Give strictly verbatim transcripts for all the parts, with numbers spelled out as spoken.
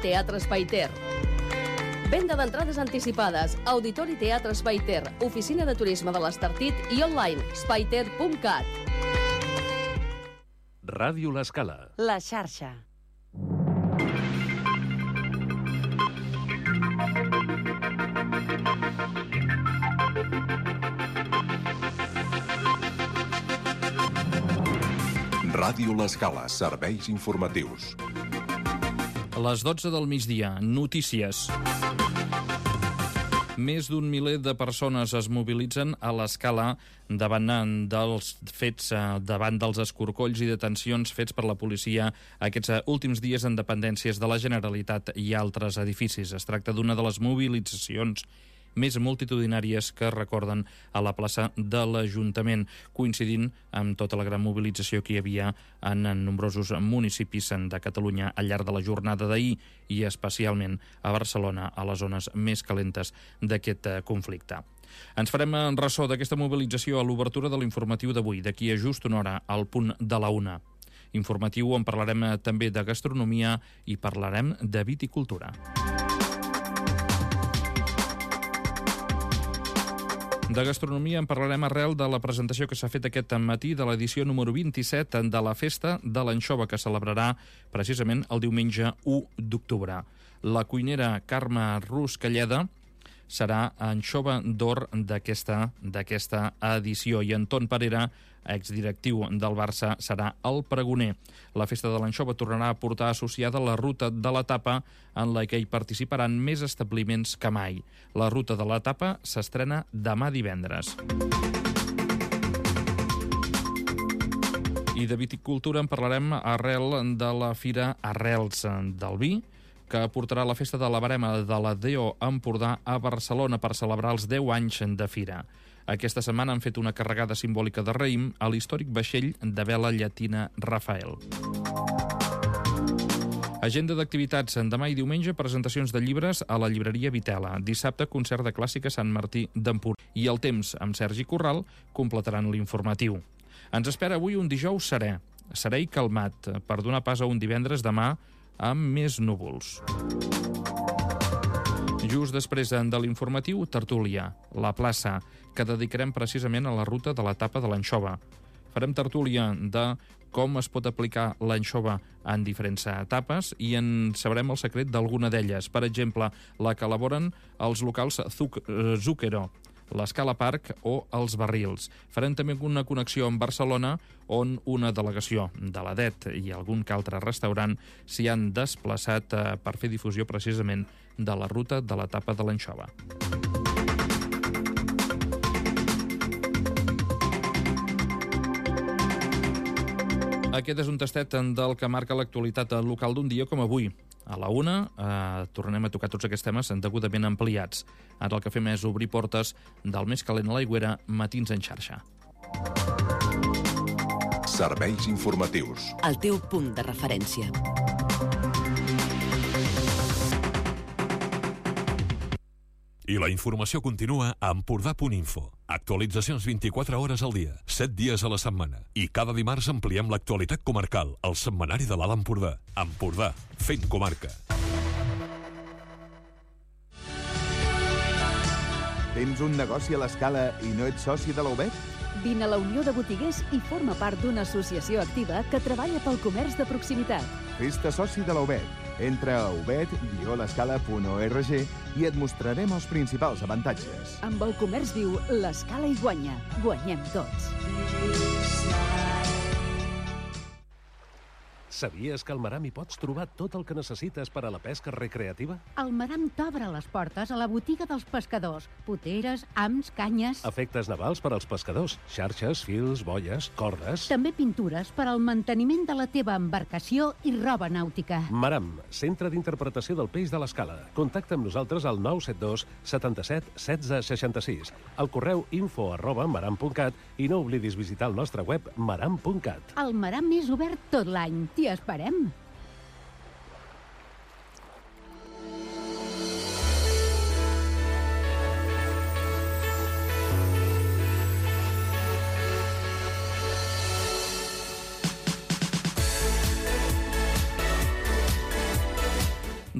Teatre Espai Ter. Venda d'entrades anticipades, Auditori Teatre Espai Ter, Oficina de Turisme de l'Estartit i online espaiter punt cat. Ràdio L'Escala. La xarxa. Ràdio L'Escala, serveis informatius. A les dotze del migdia, notícies. Més d'un miler de persones es mobilitzen a l'Escala davant dels fets, davant dels escorcolls i detencions fets per la policia aquests últims dies en dependències de la Generalitat i altres edificis. Es tracta d'una de les mobilitzacions més multitudinàries que recorden a la plaça de l'Ajuntament, coincidint amb tota la gran mobilització que hi havia en nombrosos municipis de Catalunya al llarg de la jornada d'ahir i especialment a Barcelona, a les zones més calentes d'aquest conflicte. Ens farem ressò d'aquesta mobilització a l'obertura de l'informatiu d'avui, d'aquí a just una hora, al punt de la una. Informatiu on parlarem també de gastronomia i parlarem de viticultura. De gastronomia en parlarem arrel de la presentació que s'ha fet aquest matí de l'edició número vint-i-set de la Festa de l'Anxova, que celebrarà precisament el diumenge u d'octubre. La cuinera Carme Ruscalleda serà anxova d'or d'aquesta d'aquesta edició i Anton Parera, exdirectiu del Barça, serà el pregoner. La Festa de l'Anxova tornarà a portar associada la ruta de la tapa, en la que hi participaran més establiments que mai. La ruta de la tapa s'estrena demà divendres. I de viticultura en parlarem arrel de la Fira Arrels del Vi, que portarà la festa de la barema de la D O Empordà a Barcelona per celebrar els deu anys de fira. Aquesta setmana han fet una carregada simbòlica de raïm a l'històric vaixell de vela llatina Rafael. Agenda d'activitats. Demà i diumenge, presentacions de llibres a la llibreria Vitela. Dissabte, concert de clàssica Sant Martí d'Empordà. I el temps, amb Sergi Corral, completaran l'informatiu. Ens espera avui un dijous serè, serè i calmat, per donar pas a un divendres demà amb més núvols. Just després de l'informatiu, tertúlia, la plaça, que dedicarem precisament a la ruta de la tapa de l'anxova. Farem tertúlia de com es pot aplicar l'anxova en diferents etapes i en sabrem el secret d'alguna d'elles. Per exemple, la que elaboren els locals Zucchero, l'Escala Park o els Barrils. Farem també una connexió amb Barcelona, on una delegació de l'A D E T i algun que altre restaurant s'hi han desplaçat per fer difusió precisament de la ruta de la tapa de l'anxova. Aquest és un tastet del que marca l'actualitat local d'un dia com avui. A la una eh, tornem a tocar tots aquests temes degudament ampliats. Ara el que fem és obrir portes del més calent a l'aigüera, Matins en xarxa. Serveis informatius. El teu punt de referència. I la informació continua a Empordà punt info. Actualitzacions vint-i-quatre hores al dia, set dies a la setmana. I cada dimarts ampliem l'actualitat comarcal, al setmanari de l'Alt Empordà. Empordà, fent comarca. Tens un negoci a l'Escala i no ets soci de la U B E T? Vine a la Unió de Botiguers i forma part d'una associació activa que treballa pel comerç de proximitat. Fes-te soci de la U B E T. Entra a u b e t guió l'escala punt org i et mostrarem els principals avantatges. Amb el comerç viu, l'Escala hi guanya. Guanyem tots. Sabies que al Maram hi pots trobar tot el que necessites per a la pesca recreativa? El Maram t'obre les portes a la botiga dels pescadors. Poteres, hams, canyes... Efectes navals per als pescadors. Xarxes, fils, boies, cordes... També pintures per al manteniment de la teva embarcació i roba nàutica. Maram, centre d'interpretació del peix de l'Escala. Contacta amb nosaltres al nou set dos setanta-set setze seixanta-sis, al correu info arroba maram punt cat i no oblidis visitar el nostre web maram punt cat. El Maram és obert tot l'any. T'hi esperem.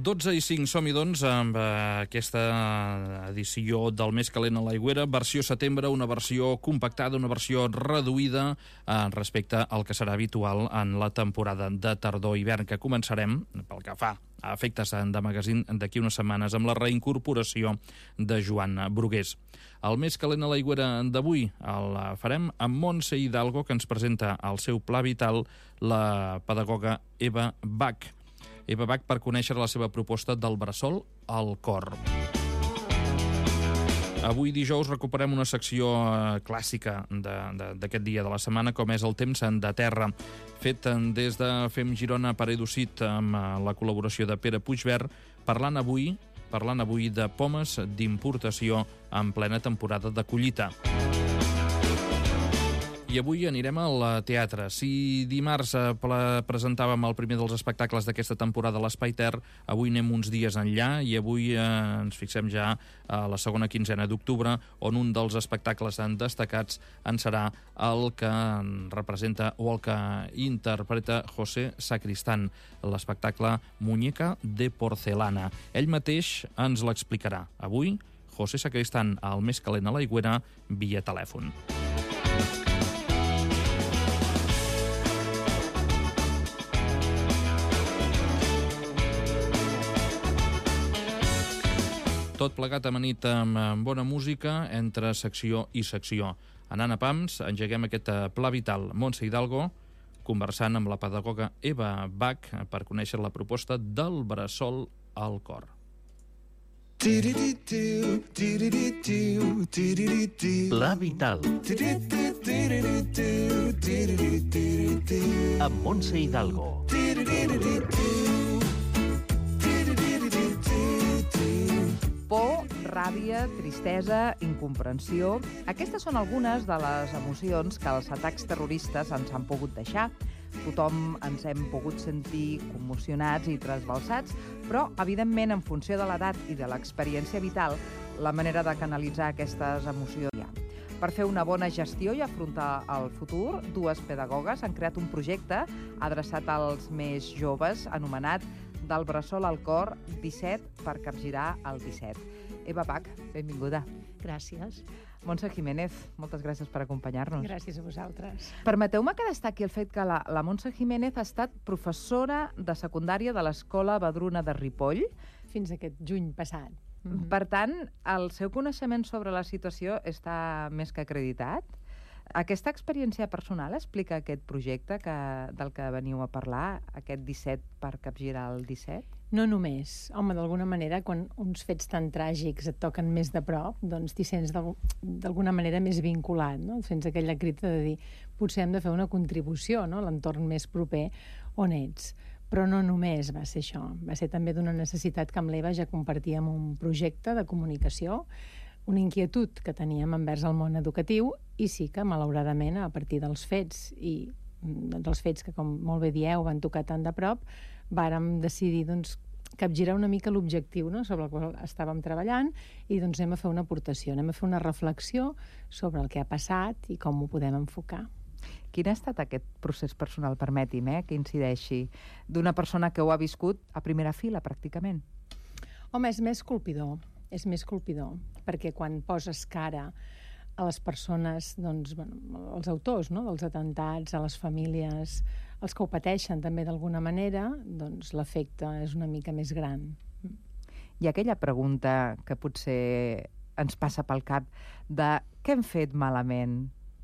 dotze i cinc, som-hi doncs amb aquesta edició del Més calent a l'Aigüera, versió setembre, una versió compactada, una versió reduïda eh, respecte al que serà habitual en la temporada de tardor-hivern, que començarem, pel que fa a efectes de magazín, d'aquí unes setmanes, amb la reincorporació de Joan Brugués. El Més calent a l'Aigüera d'avui el farem amb Montse Hidalgo, que ens presenta el seu pla vital la pedagoga Eva Bach. Eva Bach per conèixer la seva proposta del bressol al cor. Avui dijous recuperem una secció clàssica d'aquest dia de la setmana, com és el Temps de Terra, fet des de Fem Girona per Educit amb la col·laboració de Pere Puigvert, parlant avui, parlant avui de pomes d'importació en plena temporada de collita. I avui anirem al teatre. Si dimarts presentàvem el primer dels espectacles d'aquesta temporada a l'Espai Ter, avui anem uns dies enllà i avui eh, ens fixem ja a la segona quinzena d'octubre, on un dels espectacles destacats en serà el que representa o el que interpreta José Sacristán, l'espectacle Muñeca de porcelana. Ell mateix ens l'explicarà. Avui, José Sacristán, al Més calent a l'Aigüera, via telèfon. Tot plegat amanit amb bona música entre secció i secció. Anant a pams, engeguem aquest pla vital. Montse Hidalgo, conversant amb la pedagoga Eva Bach per conèixer la proposta del bressol al cor. Pla vital amb Montse Hidalgo. Por, ràbia, tristesa, incomprensió... Aquestes són algunes de les emocions que els atacs terroristes ens han pogut deixar. Tothom ens hem pogut sentir commocionats i trasbalsats, però, evidentment, en funció de l'edat i de l'experiència vital, la manera de canalitzar aquestes emocions hi ha. Per fer una bona gestió i afrontar el futur, dues pedagogues han creat un projecte adreçat als més joves, anomenat Del bressol al cor, disset per capgirar el disset. Eva Bach, benvinguda. Gràcies. Montse Jiménez, moltes gràcies per acompanyar-nos. Gràcies a vosaltres. Permeteu-me que destaqui el fet que la, la Montse Jiménez ha estat professora de secundària de l'Escola Badruna de Ripoll. Fins aquest juny passat. Mm-hmm. Per tant, el seu coneixement sobre la situació està més que acreditat. Aquesta experiència personal explica aquest projecte que, del que veniu a parlar, aquest disset per capgirar el disset? No només. Home, d'alguna manera, quan uns fets tan tràgics et toquen més de prop, doncs t'hi sents d'alguna manera més vinculat, no? Sents aquella crida de dir potser hem de fer una contribució, no?, a l'entorn més proper on ets. Però no només va ser això. Va ser també d'una necessitat que amb l'Eva ja compartíem un projecte de comunicació, una inquietud que teníem envers el món educatiu i sí que, malauradament, a partir dels fets i dels fets que, com molt bé dieu, van tocar tant de prop, vàrem decidir doncs, capgirar una mica l'objectiu, no?, sobre el qual estàvem treballant i doncs anem a fer una aportació, anem a fer una reflexió sobre el que ha passat i com ho podem enfocar. Quin ha estat aquest procés personal, permeti'm, eh, que incideixi, d'una persona que ho ha viscut a primera fila, pràcticament? Home, és més colpidor. És més colpidor, perquè quan poses cara a les persones, doncs, bueno, als autors, no?, dels atentats, a les famílies, els que ho pateixen també d'alguna manera, doncs l'efecte és una mica més gran. I aquella pregunta que potser ens passa pel cap de què hem fet malament?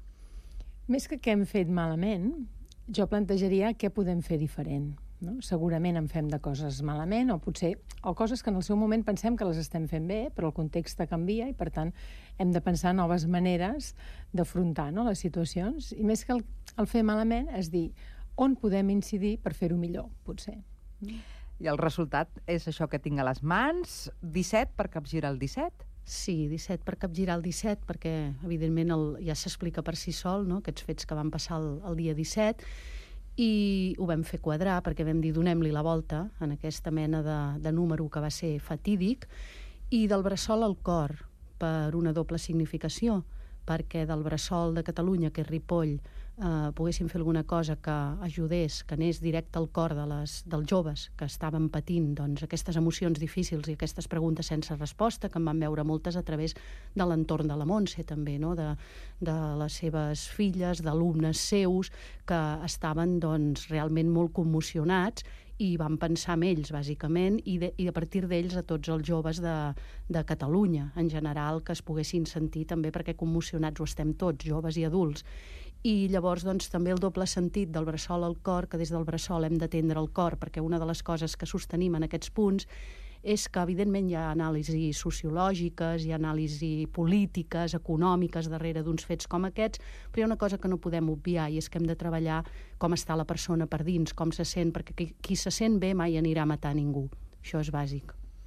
Més que què hem fet malament, jo plantejaria què podem fer diferent. No? Segurament en fem de coses malament o potser o coses que en el seu moment pensem que les estem fent bé, però el context canvia i per tant hem de pensar noves maneres d'afrontar, no?, les situacions, i més que el, el fer malament és dir on podem incidir per fer-ho millor, potser. I el resultat és això que tinc a les mans, disset per capgirar el disset? Sí, disset per capgirar el disset, perquè evidentment el, ja s'explica per si sol, no?, aquests fets que van passar el, el dia disset, i ho vam fer quadrar perquè vam dir donem-li la volta en aquesta mena de, de número que va ser fatídic, i del bressol al cor per una doble significació, perquè del bressol de Catalunya, que és Ripoll, eh, poguéssim fer alguna cosa que ajudés, que anés directe al cor de les, dels joves que estaven patint doncs, aquestes emocions difícils i aquestes preguntes sense resposta, que en van veure moltes a través de l'entorn de la Montse també, no? de, de les seves filles, d'alumnes seus que estaven doncs, realment molt commocionats i van pensar en ells, bàsicament, i, de, i a partir d'ells a tots els joves de, de Catalunya, en general, que es poguessin sentir també, perquè commocionats ho estem tots, joves i adults. I llavors doncs, també el doble sentit del bressol al cor, que des del bressol hem d'atendre el cor, perquè una de les coses que sostenim en aquests punts és que, evidentment, hi ha anàlisis sociològiques, hi ha anàlisis polítiques, econòmiques darrere d'uns fets com aquests, però hi ha una cosa que no podem obviar i és que hem de treballar com està la persona per dins, com se sent, perquè qui, qui se sent bé mai anirà a matar ningú. Això és bàsic.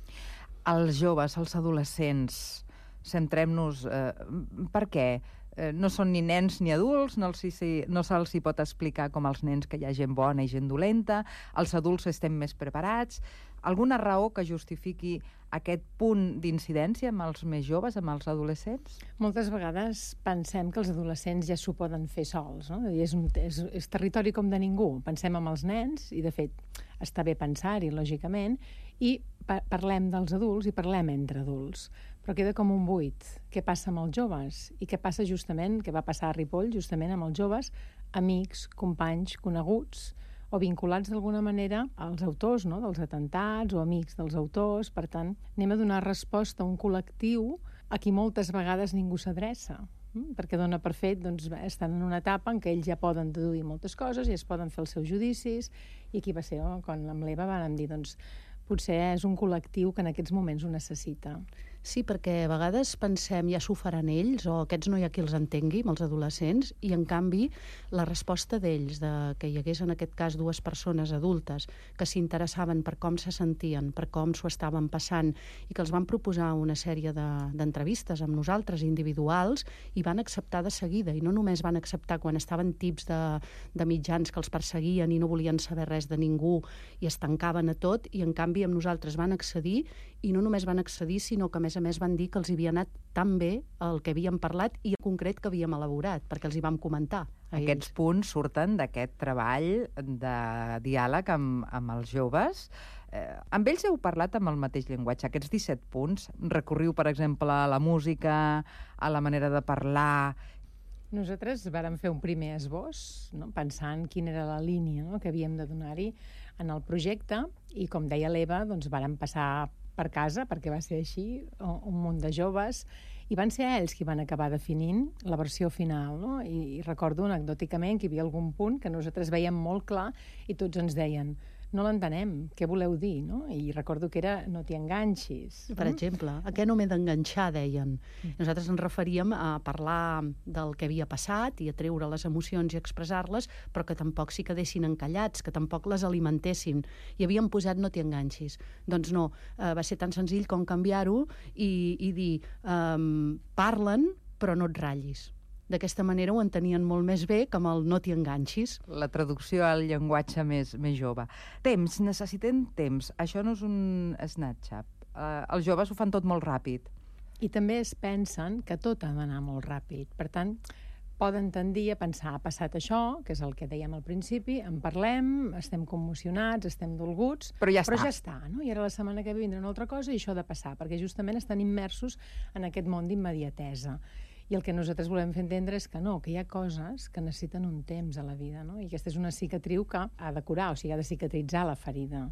Els joves, els adolescents, centrem-nos... Eh, per què? Eh, no són ni nens ni adults, no, els hi, no se'ls hi pot explicar com als nens que hi ha gent bona i gent dolenta, els adults estem més preparats. Alguna raó que justifiqui aquest punt d'incidència amb els més joves, amb els adolescents? Moltes vegades pensem que els adolescents ja s'ho poden fer sols, no? És, un, és, és territori com de ningú. Pensem amb els nens, i de fet està bé pensar-hi, lògicament, i pa parlem dels adults i parlem entre adults. Però queda com un buit. Què passa amb els joves? I què passa justament, què va passar a Ripoll, justament amb els joves, amics, companys, coneguts, o vinculats d'alguna manera als autors, no?, dels atentats o amics dels autors. Per tant, anem a donar resposta a un col·lectiu a qui moltes vegades ningú s'adreça, perquè dona per fet, doncs, estan en una etapa en què ells ja poden deduir moltes coses i es poden fer els seus judicis, i aquí va ser, oh, quan amb l'Eva vam dir, doncs, potser és un col·lectiu que en aquests moments ho necessita. Sí, perquè a vegades pensem ja s'ho faran ells o aquests no hi ha qui els entengui, els adolescents, i en canvi la resposta d'ells, de que hi hagués en aquest cas dues persones adultes que s'interessaven per com se sentien, per com s'ho estaven passant i que els van proposar una sèrie d'entrevistes amb nosaltres individuals i van acceptar de seguida, i no només van acceptar quan estaven tips de, de mitjans que els perseguien i no volien saber res de ningú i es tancaven a tot, i en canvi amb nosaltres van accedir, i no només van accedir, sinó que a més a més van dir que els hi havia anat tan bé el que havíem parlat i en concret que havíem elaborat, perquè els hi vam comentar. Aquests punts surten d'aquest treball de diàleg amb, amb els joves. Eh, amb ells heu parlat amb el mateix llenguatge. Aquests disset punts, recorriu, per exemple, a la música, a la manera de parlar... Nosaltres vàrem fer un primer esbós, no?, pensant quina era la línia, no?, que havíem de donar-hi en el projecte, i com deia l'Eva, doncs vàrem passar per casa, perquè va ser així, un munt de joves, i van ser ells qui van acabar definint la versió final, no? I, i recordo anecdòticament que hi havia algun punt que nosaltres veiem molt clar i tots ens deien: no l'entenem, què voleu dir, no? I recordo que era no t'hi enganxis. Per exemple, a què no m'he d'enganxar, deien. Nosaltres ens referíem a parlar del que havia passat i a treure les emocions i expressar-les, però que tampoc s'hi quedessin encallats, que tampoc les alimentessin. I havíem posat no t'hi enganxis. Doncs no, eh, va ser tan senzill com canviar-ho i, i dir um, parlen, però no et ratllis. D'aquesta manera ho entenien molt més bé que amb el no t'hi enganxis. La traducció al llenguatge més, més jove. Temps, necessitem temps. Això no és un Snapchat. Uh, els joves ho fan tot molt ràpid. I també es pensen que tot ha d'anar molt ràpid. Per tant, poden tendir a pensar, ha passat això, que és el que dèiem al principi, en parlem, estem commocionats, estem dolguts, però ja però està. ja està, no? I ara la setmana que ve vindrà una altra cosa i això ha de passar, perquè justament estan immersos en aquest món d'immediatesa. I el que nosaltres volem fer entendre és que no, que hi ha coses que necessiten un temps a la vida, no? I aquesta és una cicatriu que ha de curar, o sigui, ha de cicatritzar la ferida.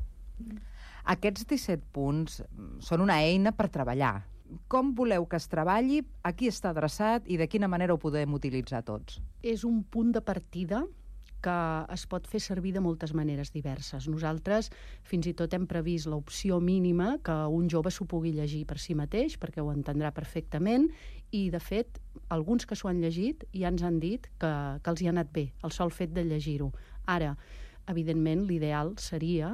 Aquests disset punts són una eina per treballar. Com voleu que es treballi, a qui està adreçat i de quina manera ho podem utilitzar tots? És un punt de partida que es pot fer servir de moltes maneres diverses. Nosaltres fins i tot hem previst l'opció mínima que un jove s'ho pugui llegir per si mateix, perquè ho entendrà perfectament, i de fet, alguns que s'ho han llegit ja ens han dit que, que els hi ha anat bé, el sol fet de llegir-ho. Ara, evidentment, l'ideal seria,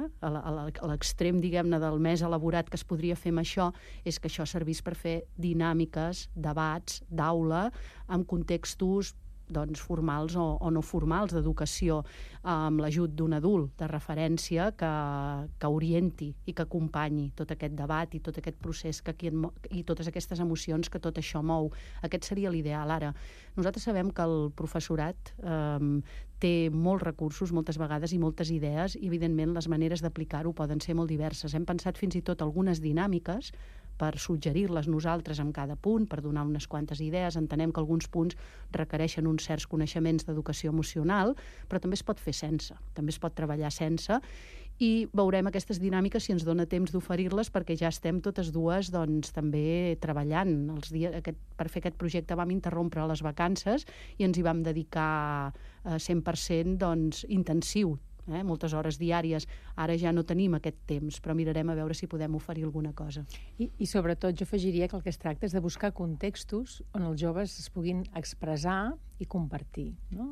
a l'extrem, diguem-ne, del més elaborat que es podria fer amb això, és que això servís per fer dinàmiques, debats, d'aula, amb contextos doncs, formals o, o no formals, d'educació, amb l'ajut d'un adult de referència que, que orienti i que acompanyi tot aquest debat i tot aquest procés que aquí en, i totes aquestes emocions que tot això mou. Aquest seria l'ideal. Ara, nosaltres sabem que el professorat eh, té molts recursos, moltes vegades, i moltes idees, i evidentment les maneres d'aplicar-ho poden ser molt diverses. Hem pensat fins i tot algunes dinàmiques per suggerir-les nosaltres en cada punt, per donar unes quantes idees. Entenem que alguns punts requereixen uns certs coneixements d'educació emocional, però també es pot fer sense, també es pot treballar sense, i veurem aquestes dinàmiques si ens dona temps d'oferir-les, perquè ja estem totes dues doncs, també treballant. Els dies, aquest, per fer aquest projecte vam interrompre les vacances i ens hi vam dedicar eh, cent per cent doncs, intensiu, eh? moltes hores diàries. Ara ja no tenim aquest temps, però mirarem a veure si podem oferir alguna cosa. I, i sobretot jo afegiria que el que es tracta és de buscar contextos on els joves es puguin expressar i compartir, no?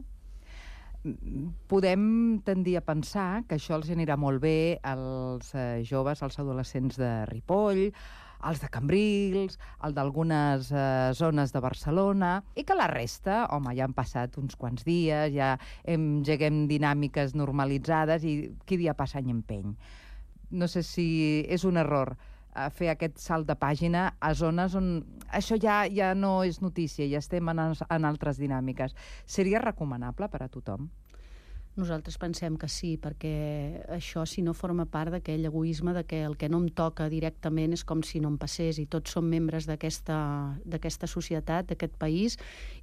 Podem tendir a pensar que això els anirà molt bé als eh, joves, als adolescents de Ripoll, als de Cambrils, al d'algunes eh, zones de Barcelona, i que la resta, home, ja han passat uns quants dies, ja engeguem dinàmiques normalitzades i qui dia passa any empeny. No sé si és un error a fer aquest salt de pàgina a zones on això ja, ja no és notícia, ja estem en, en altres dinàmiques. Seria recomanable per a tothom? Nosaltres pensem que sí, perquè això, si no forma part d'aquell egoisme de que el que no em toca directament és com si no em passés, i tots som membres d'aquesta d'aquesta societat, d'aquest país,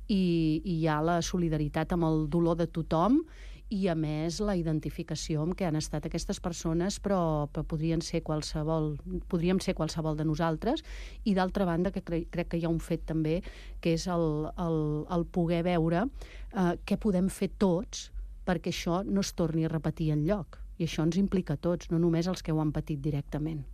i, i hi ha la solidaritat amb el dolor de tothom, i a més la identificació amb què han estat aquestes persones, però, però podrien ser qualsevol, podríem ser qualsevol de nosaltres. I d'altra banda, que cre crec que hi ha un fet també, que és el, el, el poder veure eh, què podem fer tots perquè això no es torni a repetir enlloc. I això ens implica a tots, no només els que ho han patit directament.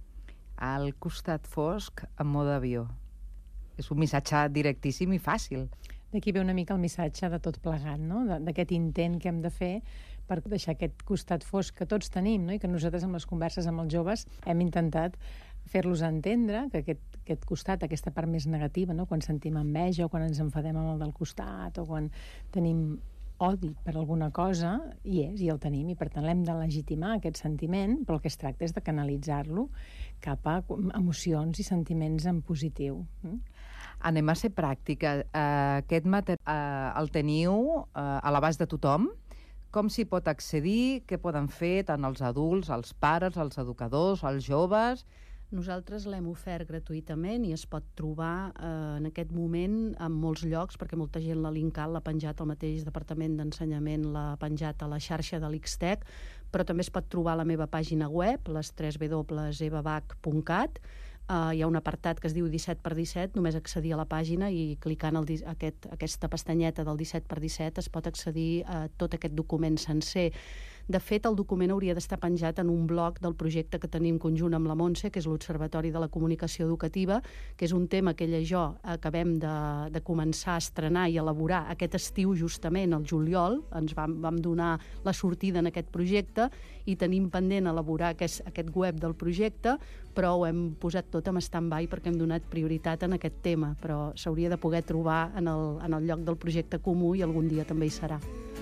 Al costat fosc en mode avió. És un missatge directíssim i fàcil. D'aquí ve una mica el missatge de tot plegat, no? D'aquest intent que hem de fer per deixar aquest costat fosc que tots tenim, no? I que nosaltres amb les converses amb els joves hem intentat fer-los entendre que aquest, aquest costat, aquesta part més negativa, no? Quan sentim enveja o quan ens enfadem amb el del costat o quan tenim odi per alguna cosa, hi és, i el tenim, i per tant l'hem de legitimar, aquest sentiment, però el que es tracta és de canalitzar-lo cap a emocions i sentiments en positiu. Anem a ser pràctica. Uh, aquest material uh, el teniu uh, a l'abast de tothom? Com s'hi pot accedir? Què poden fer tant els adults, els pares, els educadors, els joves? Nosaltres l'hem ofert gratuïtament i es pot trobar eh, en aquest moment en molts llocs, perquè molta gent l'ha linkat, l'ha penjat al mateix Departament d'Ensenyament, l'ha penjat a la xarxa de l'I X T E C, però també es pot trobar a la meva pàgina web, les w w w punt evabach punt cat. Uh, hi ha un apartat que es diu disset per disset, només accedir a la pàgina i clicant el, aquest, aquesta pestanyeta del disset per disset es pot accedir a tot aquest document sencer. De fet, el document hauria d'estar penjat en un bloc del projecte que tenim conjunt amb la Montse, que és l'Observatori de la Comunicació Educativa, que és un tema que ella i jo acabem de, de començar a estrenar i elaborar aquest estiu, justament, al juliol. Ens vam, vam donar la sortida en aquest projecte i tenim pendent elaborar aquest, aquest web del projecte, però ho hem posat tot en stand-by perquè hem donat prioritat en aquest tema, però s'hauria de poder trobar en el, en el lloc del projecte comú i algun dia també hi serà.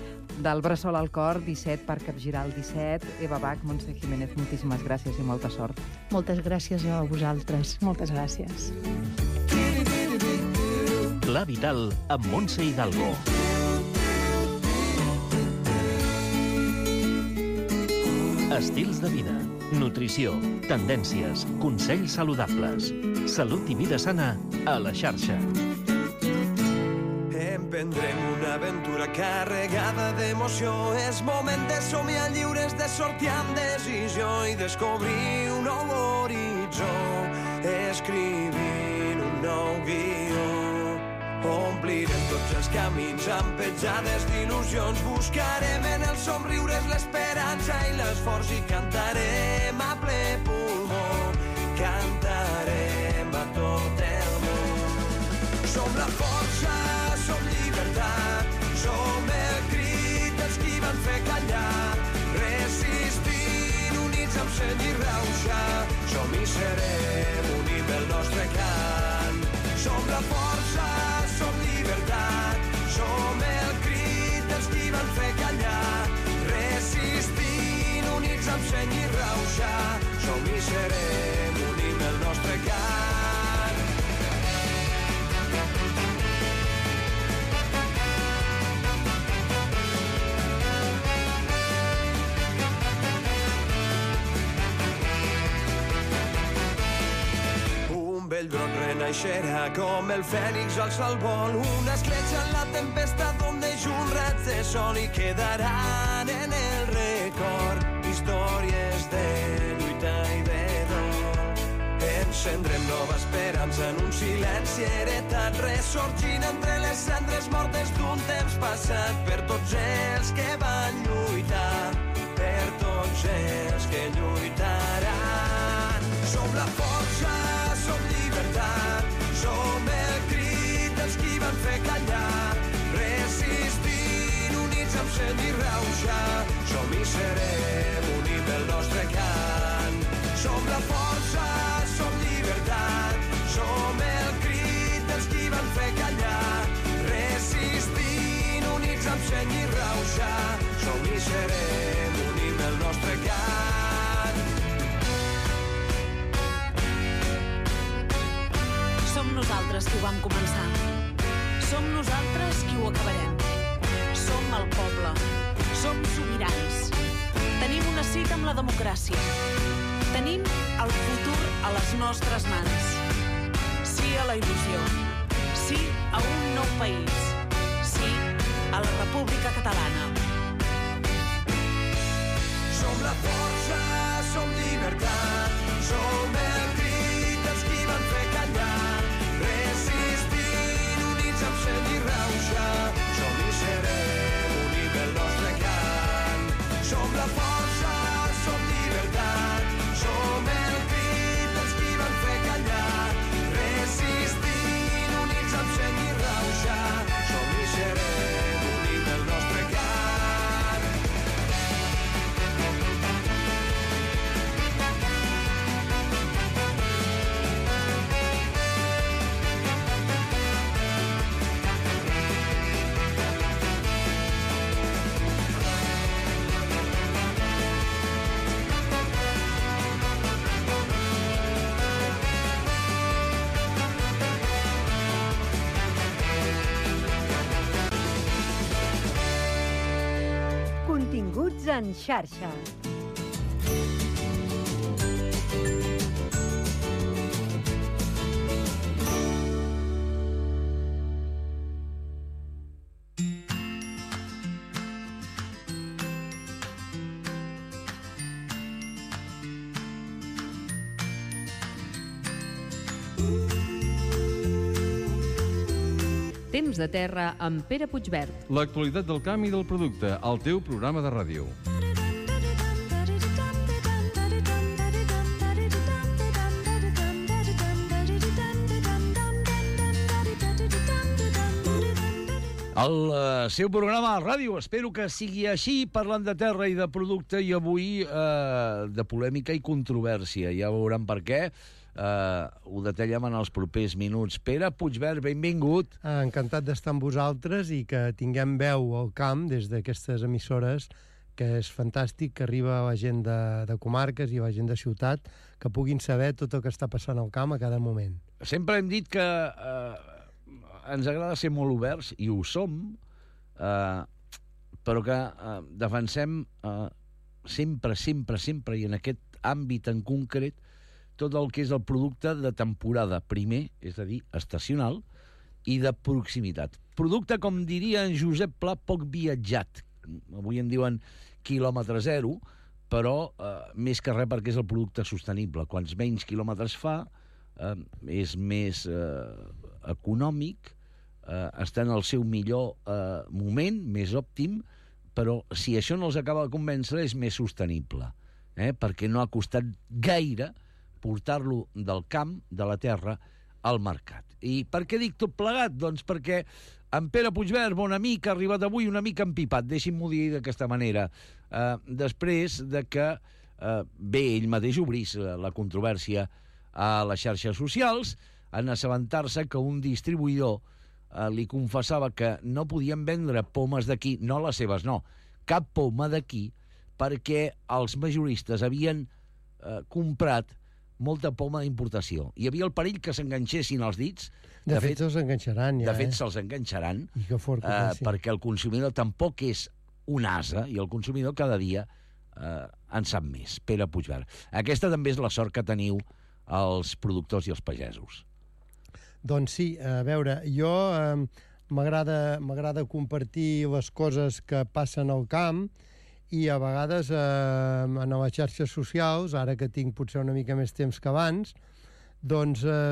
Del bressol al cor, disset per capgirar el disset. Eva Bach, Montse Jiménez, moltíssimes gràcies i molta sort. Moltes gràcies a vosaltres. Moltes gràcies. Pla Vital amb Montse Hidalgo. Estils de vida, nutrició, tendències, consells saludables, salut i vida sana a la xarxa. Emprendrem una aventura carregada d'emoció. És moment de somiar lliures, de sortir amb decisió i descobrir un nou horitzó, escrivint un nou guió. Omplirem tots els camins amb petjades d'il·lusions. Buscarem en els somriures l'esperança i l'esforç i cantarem a ple pulmó. Cantarem a tot el món. Som la força, som llibertat, som el crit dels qui van fer callar. Resistint, units amb seny i rauxa, som i serem, unim el nostre cant. Som la força, som llibertat, som el crit van fer callar, resistint, units amb seny i rauxa, som i serem, unim el nostre cant. Un vell brot renaixerà com el fènix alça el vol, una escletxa en la tempesta d'on neix un raig de sol i quedaran en el record històries de lluita i de dol. Encendrem nova esperança en un silenci heretat, ressorgint entre les cendres mortes d'un temps passat, per tots els que van lluitar, per tots els que lluitaran. Som la força, som llibertat, som el crit dels qui van fer callar, resistint, units amb seny i rauxa, som i serem, unim el nostre cant. Som la força, som llibertat, som el crit dels qui van fer callar, resistint, units amb seny i rauxa, som i serem, unim el nostre cant. Som nosaltres qui ho vam començar. Som nosaltres qui ho acabarem. Som el poble. Som sobirans. Tenim una cita amb la democràcia. Tenim el futur a les nostres mans. Sí a la il·lusió. Sí a un nou país. Sí a la República Catalana. Som la força, som llibertat, som el crit dels qui van fer callar, resistint, units amb seny i rauxa, som i serem, unim el nostre cant. Som la força, som llibertat, som el crit dels qui van fer callar, resistint, units amb seny i rauxa, som i serem, unim el nostre cant. Continguts en xarxa. Temps de terra amb Pere Puigvert. L'actualitat del camp i del producte, al teu programa de ràdio. El uh, seu programa a ràdio, espero que sigui així, parlant de terra i de producte, i avui uh, de polèmica i controvèrsia. Ja veuran per què. Uh, ho detallem en els propers minuts. Pere Puigvert, benvingut. Ah, encantat d'estar amb vosaltres i que tinguem veu al camp des d'aquestes emissores, que és fantàstic que arriba a la gent de, de comarques i a la gent de ciutat, que puguin saber tot el que està passant al camp a cada moment. Sempre hem dit que uh, ens agrada ser molt oberts, i ho som, uh, però que uh, defensem uh, sempre, sempre, sempre, i en aquest àmbit en concret, tot el que és el producte de temporada, primer, és a dir, estacional, i de proximitat. Producte, com diria en Josep Pla, poc viatjat. Avui en diuen quilòmetre zero, però eh, més que res perquè és el producte sostenible. Quants menys quilòmetres fa, eh, és més eh, econòmic, eh, està en el seu millor eh, moment, més òptim, però si això no els acaba de convèncer, és més sostenible, eh, perquè no ha costat gaire portar-lo del camp, de la terra, al mercat. I per què dic tot plegat? Doncs perquè en Pere Puigvert, bon amic, ha arribat avui una mica empipat, deixi'm-ho dir d'aquesta manera, eh, després de que eh, bé, ell mateix obrís la controvèrsia a les xarxes socials, en assabentar-se que un distribuïdor eh, li confessava que no podien vendre pomes d'aquí, no les seves, no, cap poma d'aquí, perquè els majoristes havien eh, comprat molta poma d'importació. Hi havia el perill que s'enganxessin els dits. De, de fet, fet se'ls enganxaran, ja. De fet, eh? se'ls enganxaran, I que fort que eh, perquè el consumidor tampoc és un ase, i el consumidor cada dia eh, en sap més. Pere Puigverd. Aquesta també és la sort que teniu els productors i els pagesos. Doncs sí, a veure, jo eh, m'agrada m'agrada compartir les coses que passen al camp, i a vegades eh, en les xarxes socials, ara que tinc potser una mica més temps que abans, doncs eh,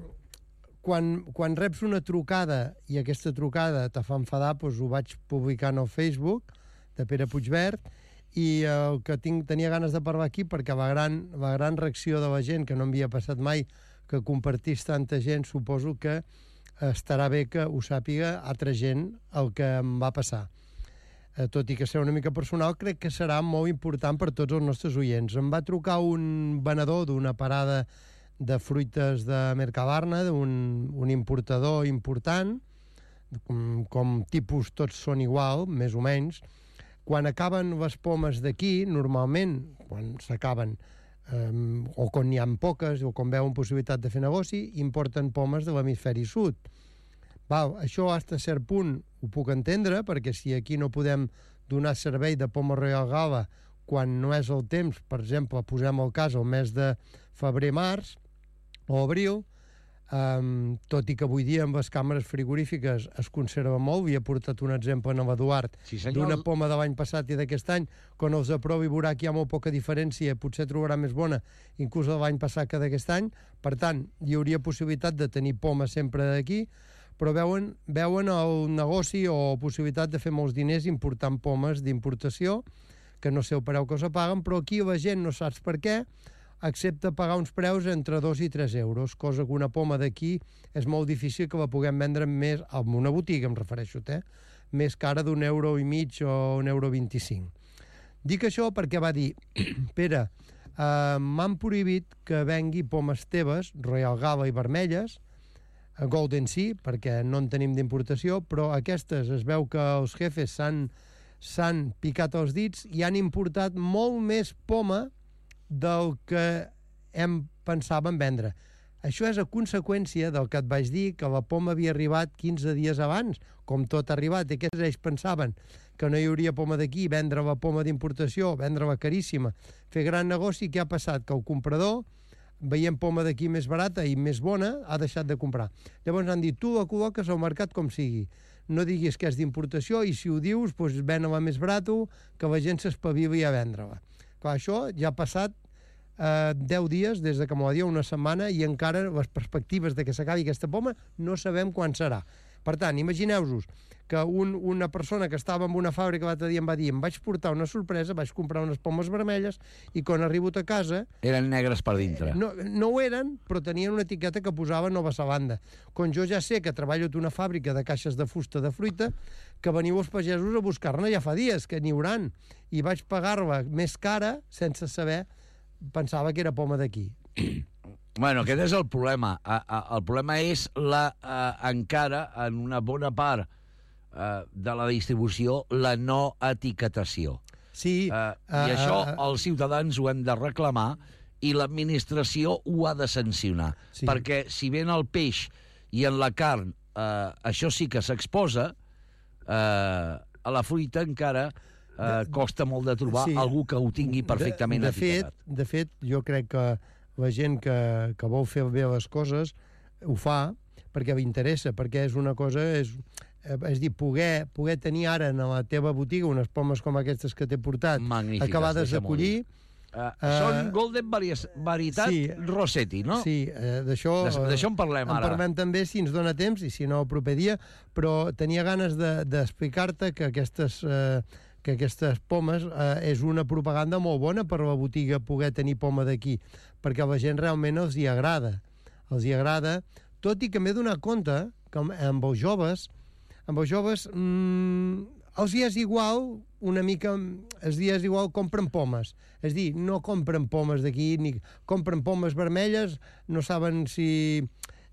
quan, quan reps una trucada i aquesta trucada te fa enfadar, doncs ho vaig publicar en el Facebook de Pere Puigverd, i el que tinc, tenia ganes de parlar aquí perquè la gran, la gran reacció de la gent, que no m'havia passat mai, que compartís tanta gent, suposo que estarà bé que ho sàpiga altra gent el que em va passar. Tot i que ser una mica personal, crec que serà molt important per tots els nostres oients. Em va trucar un venedor d'una parada de fruites de Mercabarna, d'un un importador important, com, com tipus tots són igual, més o menys. Quan acaben les pomes d'aquí, normalment, quan s'acaben, eh, o quan n'hi ha poques, o quan veuen possibilitat de fer negoci, importen pomes de l'hemisferi sud. Val, això fins a cert punt ho puc entendre, perquè si aquí no podem donar servei de poma Royal Gala quan no és el temps, per exemple, posem el cas el mes de febrer-març o abril, um, tot i que avui dia amb les càmeres frigorífiques es conserva molt. Havia portat un exemple en l'Eduard sí, d'una poma de l'any passat i d'aquest any. Quan els aprovi veurà que hi ha molt poca diferència, potser trobarà més bona inclús de l'any passat que d'aquest any. Per tant, hi hauria possibilitat de tenir poma sempre d'aquí, però veuen, veuen el negoci o possibilitat de fer molts diners important pomes d'importació, que no sé el preu que se paguen, però aquí la gent, no saps per què, accepta pagar uns preus entre dos i tres euros, cosa que una poma d'aquí és molt difícil que la puguem vendre més, en una botiga em refereixo, eh? més cara d'un euro i mig o un euro vint-i-cinc. Dic això perquè va dir, Pere, eh, m'han prohibit que vengui pomes teves, Royal Gala i vermelles, Golden Sea, perquè no en tenim d'importació, però aquestes es veu que els jefes s'han picat els dits i han importat molt més poma del que hem pensàvem vendre. Això és a conseqüència del que et vaig dir, que la poma havia arribat quinze dies abans, com tot ha arribat, i que ells pensaven que no hi hauria poma d'aquí, vendre la poma d'importació, vendre-la caríssima, fer gran negoci. Què ha passat? Que el comprador, veient poma d'aquí més barata i més bona, ha deixat de comprar. Llavors han dit, tu la col·loques al mercat com sigui. No diguis que és d'importació i si ho dius, doncs ven-la més barato, que la gent s'espavili a vendre-la. Clar, això ja ha passat eh, deu dies des de que m'ho va dir, una setmana, i encara les perspectives de que s'acabi aquesta poma no sabem quan serà. Per tant, imagineu-vos que un, una persona que estava en una fàbrica l'altre dia em va dir, em vaig portar una sorpresa, vaig comprar unes pomes vermelles i quan arribo a casa... Eren negres per dintre. No, no ho eren, però tenien una etiqueta que posava Nova Zelanda. Quan jo ja sé que treballo d'una fàbrica de caixes de fusta de fruita, que veniu els pagesos a buscar-ne ja fa dies, que n'hi hauran. I vaig pagar-la més cara sense saber, pensava que era poma d'aquí. Bueno, aquest és el problema. El problema és la, eh, encara, en una bona part eh, de la distribució, la no etiquetació. Sí. Eh, I uh, això uh, els ciutadans ho han de reclamar i l'administració ho ha de sancionar. Sí. Perquè si ven el peix i en la carn eh, això sí que s'exposa, eh, a la fruita encara eh, costa molt de trobar sí. algú que ho tingui perfectament de, de etiquetat. Fet, de fet, jo crec que la gent que, que vol fer bé les coses ho fa perquè li interessa, perquè és una cosa... És, és dir, poder, poder tenir ara en la teva botiga unes pomes com aquestes que t'he portat, magnífiques, acabades de collir... Uh, uh, són Golden Varietat sí, Rossetti, no? Sí, uh, d'això... D'això en parlem ara. En parlem també, si ens dona temps, i si no, el proper dia, però tenia ganes d'explicar-te de, que aquestes... Uh, que aquestes pomes eh, és una propaganda molt bona per a la botiga poder tenir poma d'aquí, perquè a la gent realment els hi agrada. Els hi agrada, tot i que m'he donat compte que amb els joves, amb els joves, mmm, els dies igual, una mica, els dies igual compren pomes. És dir, no compren pomes d'aquí, ni compren pomes vermelles, no saben si...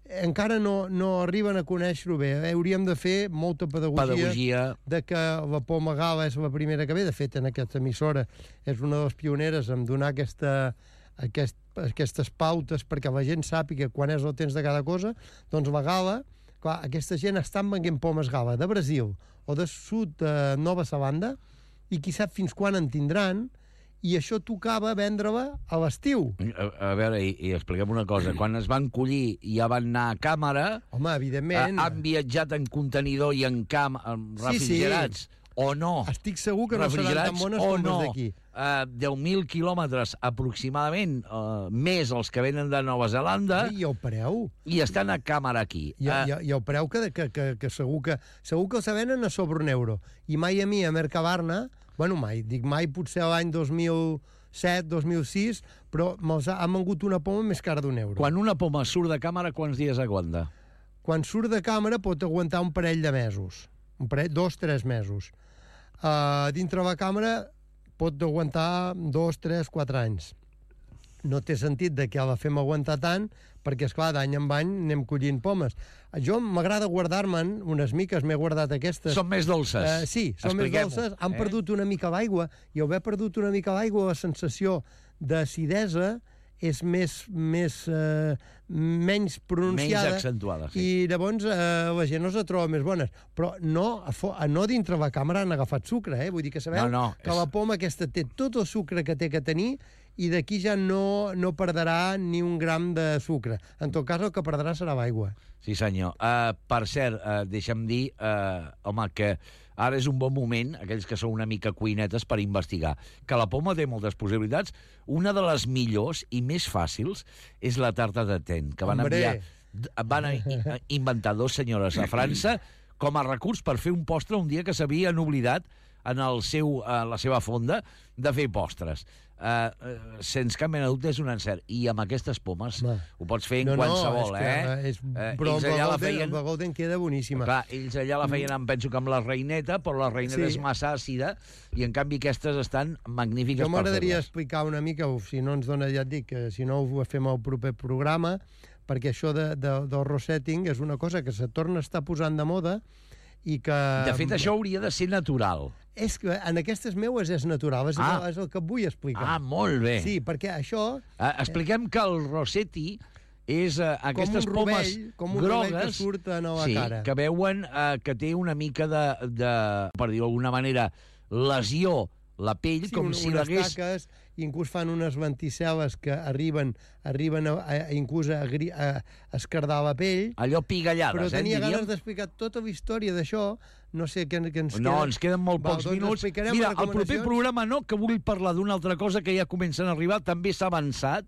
encara no, no arriben a conèixer-ho bé. Hauríem de fer molta pedagogia, pedagogia de que la poma gala és la primera que ve. De fet, en aquesta emissora és una de les pioneres en donar aquesta, aquest, aquestes pautes perquè la gent sàpiga quan és el temps de cada cosa. Doncs la gala, clar, aquesta gent estan venent pomes gala de Brasil o de sud de Nova Zelanda i qui sap fins quan en tindran, i això tocava vendre-la a l'estiu. A, a veure, i, i expliquem una cosa. Quan es van collir i ja van anar a càmera... Home, evidentment... Han viatjat en contenidor i en camp refrigerats, sí, sí. o no? Estic segur que no seran tan bones com no. les d'aquí. Uh, deu mil quilòmetres aproximadament, uh, més els que venen de Nova Zelanda. I el preu. I estan a càmera aquí. I, uh, i, i el preu que, que, que, que segur que segur que els venen a sobre un euro. I mai a mi, a Mercabarna, bueno, mai, dic mai, potser l'any dos mil set, dos mil sis, però me'ls ha, han vengut una poma més cara d'un euro. Quan una poma surt de càmera, quants dies aguanta? Quan surt de càmera pot aguantar un parell de mesos. Un parell, dos, tres mesos. Uh, dintre la càmera pot aguantar dos, tres, quatre anys. No té sentit de que la fem aguantar tant, perquè, esclar, d'any en any anem collint pomes. Jo m'agrada guardar-me'n unes miques, m'he guardat aquestes. Són més dolces. Uh, sí, són més dolces. Han eh? perdut una mica l'aigua, i al haver perdut una mica l'aigua, la sensació d'acidesa és més, més, uh, menys pronunciada. Menys accentuada, sí. I llavors uh, la gent no se troba més bones. Però no, a no dintre la càmera han agafat sucre, eh? Vull dir que sabeu no, no, que és... la poma aquesta té tot el sucre que té que tenir, i d'aquí ja no, no perdrà ni un gram de sucre. En tot cas, el que perdrà serà l'aigua. Sí, senyor. Uh, per cert, uh, deixa'm dir, uh, home, que ara és un bon moment, aquells que són una mica cuinetes, per investigar. Que la poma té moltes possibilitats. Una de les millors i més fàcils és la tarta de ten, que van Hombre. enviar... Van inventar dos senyores a França com a recurs per fer un postre un dia que s'havien oblidat en el seu, uh, la seva fonda de fer postres. Uh, uh, sense cap mena de dubte és un encert. I amb aquestes pomes Ma. ho pots fer en no, qualsevol, no, és que, eh? És, uh, però ells allà la feien... la Golden queda boníssima. Clar, ells allà la feien, em penso que amb la reineta, però la reineta sí. és massa àcida, i en canvi aquestes estan magnífiques. Jo m'agradaria explicar una mica, uf, si no ens dona, ja et dic, que si no ho fem al proper programa, perquè això de, de, del rosetting és una cosa que se torna a estar posant de moda i que... De fet, això hauria de ser natural. És que en aquestes meues és natural, és, ah. el, és el que et vull explicar. Ah, molt bé. Sí, perquè això... Uh, expliquem que el Rossetti és uh, aquestes com rovell, pomes com un grogues que surt a la sí, cara. Que veuen uh, que té una mica de, de per dir-ho d'alguna manera, lesió la pell, sí, com un, si l'hagués... l'hagués... Inclús fan unes lenticel·les que arriben, arriben a, a, inclús a, a, a escardar la pell. Allò pigallades, però eh, tenia diríem? ganes d'explicar tota la història d'això. No sé què, què ens no, queda. ens queden molt Va, pocs doncs minuts. Mira, el proper programa no, que vull parlar d'una altra cosa que ja comencen a arribar, també s'ha avançat.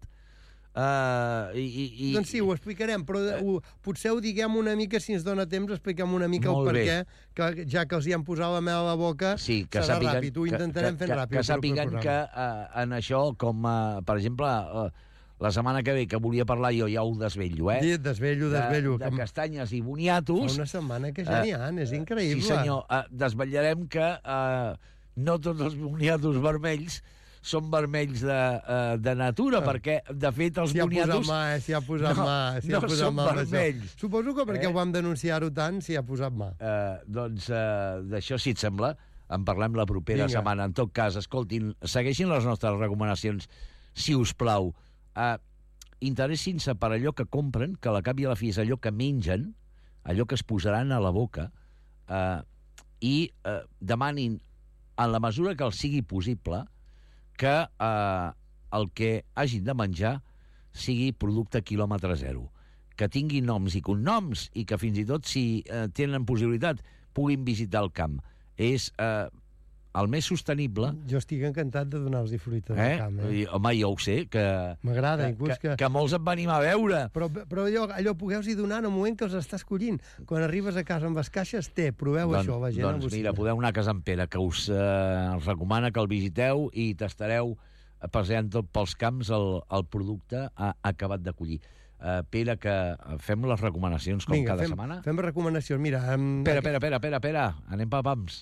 Uh, i, i, doncs sí, ho explicarem, però uh, ho, potser ho diguem una mica, si ens dona temps, expliquem una mica el perquè, que ja que els hi han posat la mel a la boca, sí, que serà sàpiguen, ràpid. Ho intentarem que, fer que, ràpid. Que sàpiguen que uh, en això, com, uh, per exemple, uh, la setmana que ve, que volia parlar jo, ja ho desvello, eh? Sí, desvello, desvello. De, de castanyes i boniatos. Fa una setmana que ja n'hi ha, és increïble. Sí, senyor, uh, desvetllarem que uh, no tots els boniatos vermells són vermells de, uh, de natura, ah. perquè, de fet, els si boniatos... Mà, eh? Si ha posat no, mà, si no ha posat són mà vermells. Suposo que perquè eh? ho vam denunciar-ho tant, si ha posat mà. Uh, doncs, uh, d'això, si et sembla, en parlem la propera Vinga. setmana. En tot cas, escoltin, segueixin les nostres recomanacions, si us plau. Uh, interessin-se per allò que compren, que a la cap i a la fi és allò que mengen, allò que es posaran a la boca, uh, i uh, demanin, en la mesura que els sigui possible, que eh, el que hagin de menjar sigui producte quilòmetre zero, que tingui noms i cognoms i que fins i tot, si eh, tenen possibilitat, puguin visitar el camp. És eh, el més sostenible... Jo estic encantat de donar-los fruita del eh? camp. Eh? I, home, jo ho sé, que... M'agrada, inclús que, que... Que molts et venim a veure. Però, però allò, allò pugueu-hi donar en el moment que els estàs collint. Quan arribes a casa amb les caixes, té, proveu doncs, això, la gent. Doncs mira, podeu anar a Casa en Pere, que us eh, recomana que el visiteu i tastareu passejant tot pels camps el, el producte ha acabat de collir. Uh, Pere, que fem les recomanacions com Vinga, cada fem, setmana. Fem recomanacions, mira... Um, Pere, Pere, Pere, Pere, Pere, anem pa pams.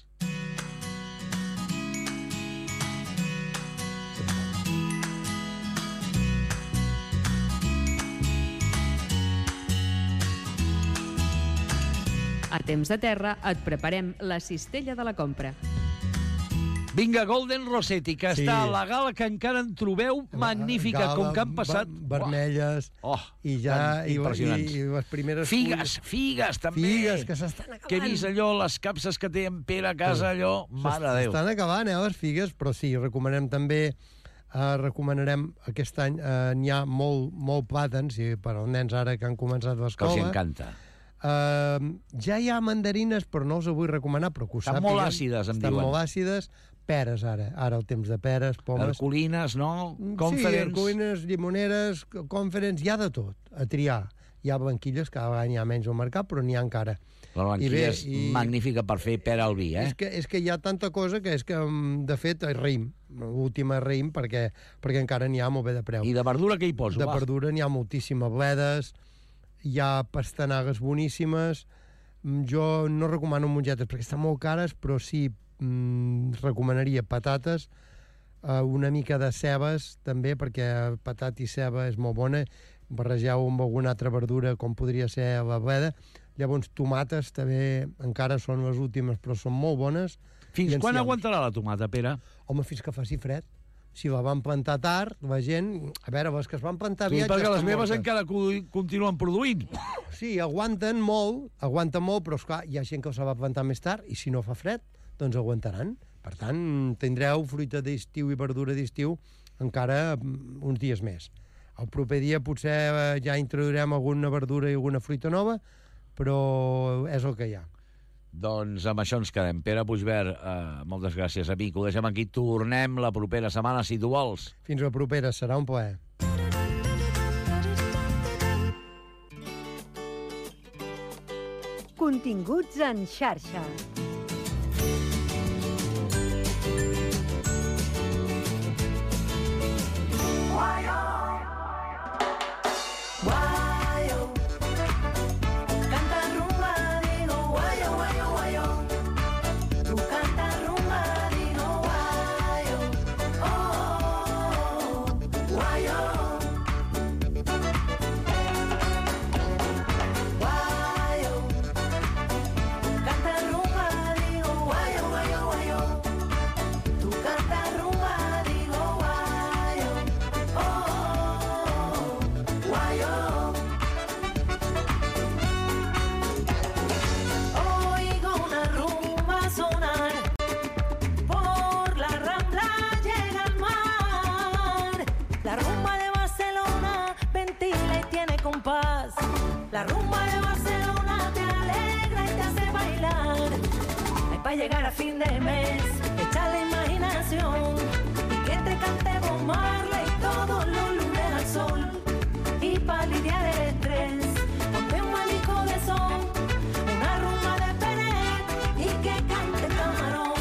A Temps de Terra et preparem la cistella de la compra. Vinga, Golden Rossetti, que Sí. està a la gala, que encara en trobeu magnífica, Gala, com que han passat... ver- vermelles, oh, i ja... I, impressionants. i, i les primeres... Figues, figues, també. Figues, que s'estan acabant. Que he vist allò, les capses que té en Pere a casa, allò, mare de Déu. Estan acabant, eh, les figues, però sí, recomanem també, eh, recomanarem aquest any, eh, n'hi ha molt, molt plàtans, i per als nens ara que han començat Que l'escola. els encanta. Uh, ja hi ha mandarines, però no us ho vull recomanar, però que ho Estan sàpiguen. molt àcides, em Estan diuen. molt àcides. Peres, ara. Ara el temps de peres, pomes... Herculines, no? Sí, Conference. herculines, llimoneres, conference, hi ha de tot, a triar. Hi ha blanquilles, cada any hi ha menys al mercat, però n'hi ha encara. La blanquilla és I- magnífica per fer pera al vi, eh? És que, és que hi ha tanta cosa que és que, mm, de fet, és raïm. L'última és raïm perquè, perquè encara n'hi ha molt bé de preu. I de verdura què hi poso? De va? verdura n'hi ha moltíssimes bledes, hi ha pastanagues boníssimes. Mm, Jo no recomano mongetes perquè estan molt cares, però sí mm, recomanaria patates, eh, una mica de cebes també, perquè patat i ceba és molt bona. Barregeu amb alguna altra verdura, com podria ser la bleda. Llavors, tomates també encara són les últimes, però són molt bones. Fins I quan enciams. aguantarà la tomata, Pere? Home, fins que faci fred. Si la van plantar tard, la gent... A veure, les que es van plantar Sí, aviat perquè ja les estan meves mortes. encara cu- continuen produint. Sí, aguanten molt, aguanten molt, però esclar, hi ha gent que se va plantar més tard i si no fa fred, doncs aguantaran. Per tant, tindreu fruita d'estiu i verdura d'estiu encara mm, uns dies més. El proper dia potser eh, ja introduirem alguna verdura i alguna fruita nova, però és el que hi ha. Doncs amb això ens quedem. Pere Puigvert, eh, moltes gràcies, amic. Ho deixem aquí. Tornem la propera setmana, si tu vols. Fins la propera, serà un plaer. Continguts en xarxa. Canta rumba, digo guayo, guayo, guayo. Tú canta rumba, digo guayo. Oh, oh, oh, guayo. Guayo. Canta rumba, digo guayo, guayo, guayo. Tú canta rumba, digo guayo. Oh, oh, oh, guayo. Oigo una rumba sonar, por la Rambla llega al mar. La rumba de Barcelona ventila y tiene compás. La rumba de Barcelona te alegra y te hace bailar. Hay para llegar a fin de mes, echa la imaginación y que te cante Bob Marley todos los lunes al sol. Y para aliviar el estrés, ponte un abanico de son, una rumba de Peret y que cante Camarón.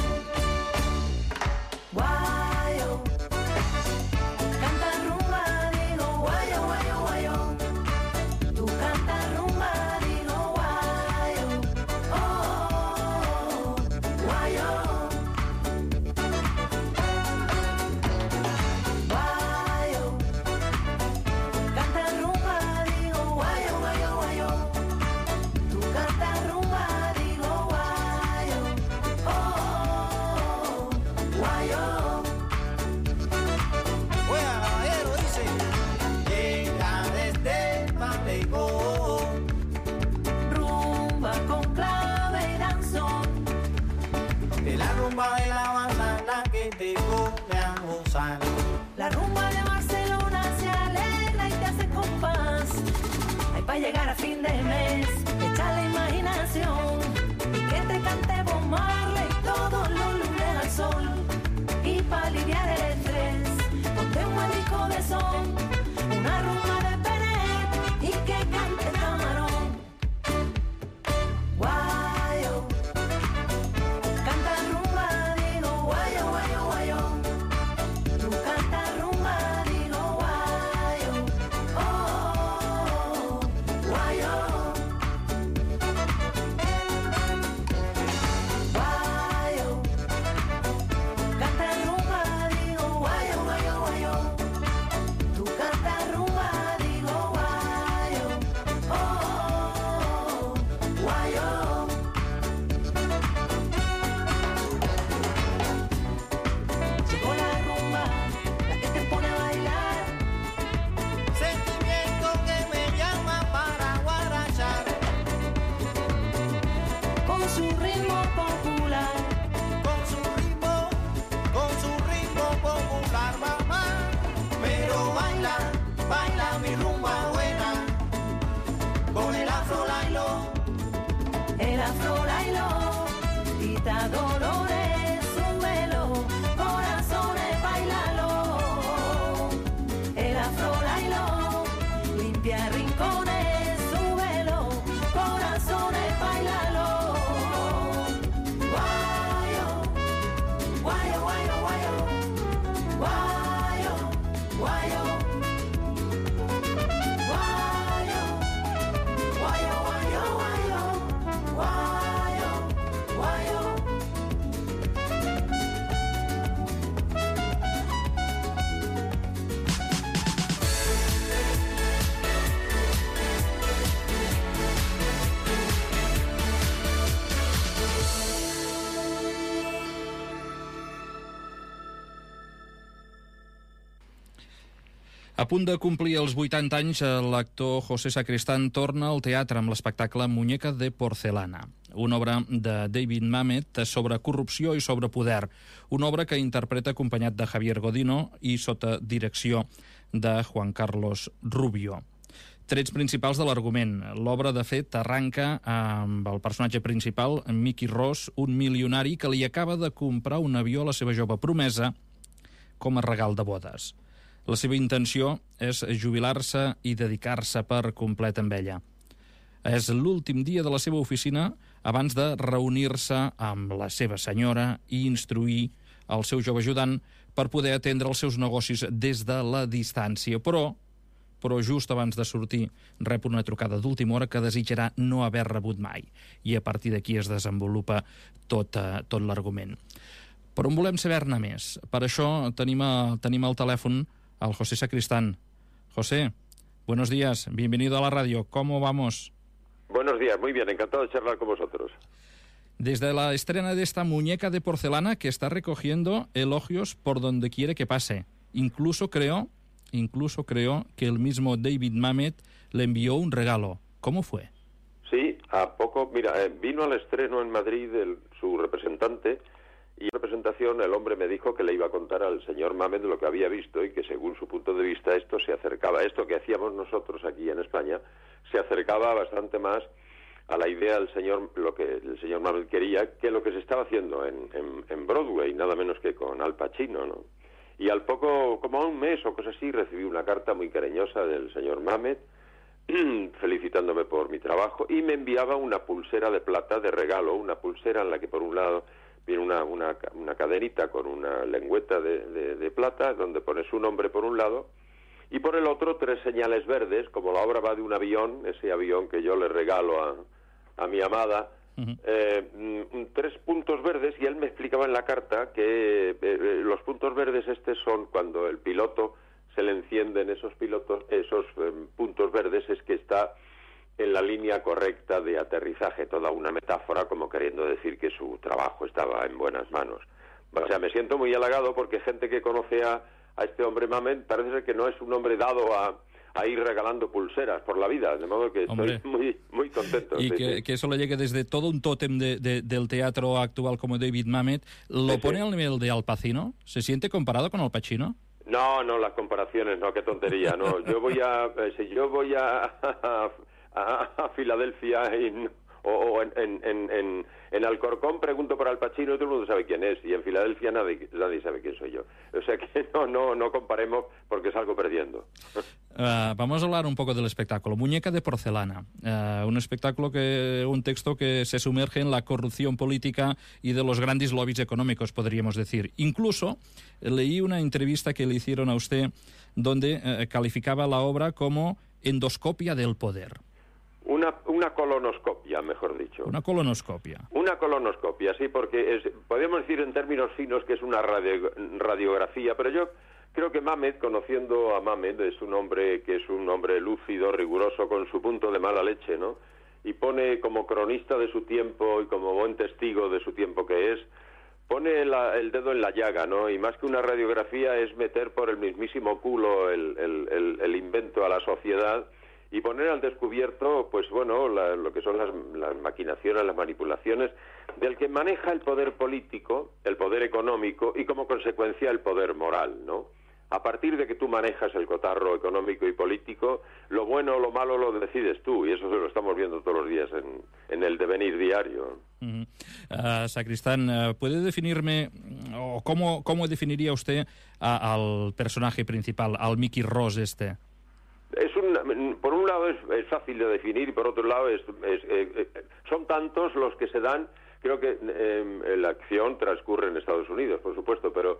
Guayo, canta rumba, digo guayo, guayo, guayo. Tú canta rumba, digo guayo. Oh, oh, oh, guayo. Guayo, canta rumba, digo guayo, guayo, guayo. Tú canta rumba, digo guayo. Oh, oh, oh, guayo. Juega, caballero, dice. Llega desde Palegó. Rumba con clave y danzón. De la rumba de la manzana que te pone a gozar. La rumba de Barcelona se alegra y te hace compás. Hay para llegar a fin de mes, echa la imaginación y que te cante Bob Marley todos los lunes al sol. Y para aliviar el estrés, ponte un abanico de son, una rumba de Peret y que cante Camarón. Guayo, canta rumba, digo guayo, guayo, guayo. Tú canta rumba, digo guayo. Oh, oh, oh, guayo. Guayo, canta rumba, digo guayo, guayo, guayo. Tú canta rumba, digo guayo. su ritmo popular. Con su ritmo, con su ritmo popular, mamá. Pero baila, baila mi rumba buena. Con el afro lailo, el afro lailo, Tita Dolores, súbelo, corazones, bailalo. El afro lailo, limpia rincones, súbelo, corazones, bailalo. Guayo, guayo, guayo, guayo, guayo, guayo. Guayo, guayo, guayo, guayo, guayo, guayo. A punt de complir els vuitanta anys, l'actor José Sacristán torna al teatre amb l'espectacle Muñeca de porcelana, una obra de David Mamet sobre corrupció i sobre poder, una obra que interpreta acompanyat de Javier Godino i sota direcció de Juan Carlos Rubio. Trets principals de l'argument. L'obra, de fet, arranca amb el personatge principal, Mickey Ross, un milionari que li acaba de comprar un avió a la seva jove promesa com a regal de bodes. La seva intenció és jubilar-se i dedicar-se per complet amb ella. És l'últim dia de la seva oficina abans de reunir-se amb la seva senyora i instruir el seu jove ajudant per poder atendre els seus negocis des de la distància. Però, però just abans de sortir, rep una trucada d'última hora que desitjarà no haver rebut mai. I a partir d'aquí es desenvolupa tot, eh, tot l'argument. Però en volem saber-ne més. Per això tenim, a, tenim al telèfon al José Sacristán. José, buenos días, bienvenido a la radio. ¿Cómo vamos? Buenos días, muy bien, encantado de charlar con vosotros. Desde la estrena de esta muñeca de porcelana que está recogiendo elogios por donde quiere que pase. Incluso creo, incluso creo que el mismo David Mamet le envió un regalo. ¿Cómo fue? Sí, a poco, mira, eh, vino al estreno en Madrid el, su representante. Y en representación el hombre me dijo que le iba a contar al señor Mamet lo que había visto y que según su punto de vista esto se acercaba, esto que hacíamos nosotros aquí en España, se acercaba bastante más a la idea del señor, lo que el señor Mamet quería, que lo que se estaba haciendo en, en, en Broadway, nada menos que con Al Pacino, ¿no? Y al poco, como a un mes o cosas así, recibí una carta muy cariñosa del señor Mamet felicitándome por mi trabajo y me enviaba una pulsera de plata de regalo, una pulsera en la que por un lado viene una, una, una cadenita con una lengüeta de, de, de plata, donde pone su nombre por un lado, y por el otro tres señales verdes, como la obra va de un avión, ese avión que yo le regalo a, a mi amada, uh-huh. eh, tres puntos verdes, y él me explicaba en la carta que eh, los puntos verdes estos son cuando el piloto se le encienden esos pilotos, esos eh, puntos verdes, es que está en la línea correcta de aterrizaje, toda una metáfora como queriendo decir que su trabajo estaba en buenas manos. O sea, me siento muy halagado porque gente que conoce a, a este hombre Mamet parece ser que no es un hombre dado a, a ir regalando pulseras por la vida, de modo que Hombre. estoy muy muy contento. Y sí, que, sí. que eso le llegue desde todo un tótem de, de, del teatro actual como David Mamet, ¿lo Sí, pone sí. al nivel de Al Pacino? ¿Se siente comparado con Al Pacino? No, no, las comparaciones, no, qué tontería, no. Yo voy a, eh, si yo voy a, a, a, a Filadelfia y, o, o en, en, en, en, en Alcorcón pregunto por Al Pacino y todo el mundo sabe quién es, y en Filadelfia nadie, nadie sabe quién soy yo. O sea que no, no, no comparemos porque salgo perdiendo. Uh, vamos a hablar un poco del espectáculo. Muñeca de porcelana. Uh, un espectáculo que, un texto que se sumerge en la corrupción política y de los grandes lobbies económicos, podríamos decir. Incluso leí una entrevista que le hicieron a usted donde uh, calificaba la obra como endoscopia del poder. Una, una colonoscopia, mejor dicho. Una colonoscopia. Una colonoscopia, sí, porque es, podemos decir en términos finos que es una radio, radiografía, pero yo creo que Mamet, conociendo a Mamet, es un hombre que es un hombre lúcido, riguroso, con su punto de mala leche, ¿no? Y pone como cronista de su tiempo y como buen testigo de su tiempo que es, pone la, el dedo en la llaga, ¿no? Y más que una radiografía es meter por el mismísimo culo el, el, el, el invento a la sociedad y poner al descubierto, pues bueno, la, lo que son las, las maquinaciones, las manipulaciones del que maneja el poder político, el poder económico y como consecuencia el poder moral, ¿no? A partir de que tú manejas el cotarro económico y político, lo bueno o lo malo lo decides tú, y eso lo estamos viendo todos los días en, en el devenir diario. Uh-huh. uh, Sacristán, uh, ¿puede definirme, o cómo, cómo definiría usted a, al personaje principal, al Mickey Ross este? Es un, por un lado es, es fácil de definir y por otro lado es, es, eh, eh, son tantos los que se dan. Creo que eh, la acción transcurre en Estados Unidos, por supuesto, pero,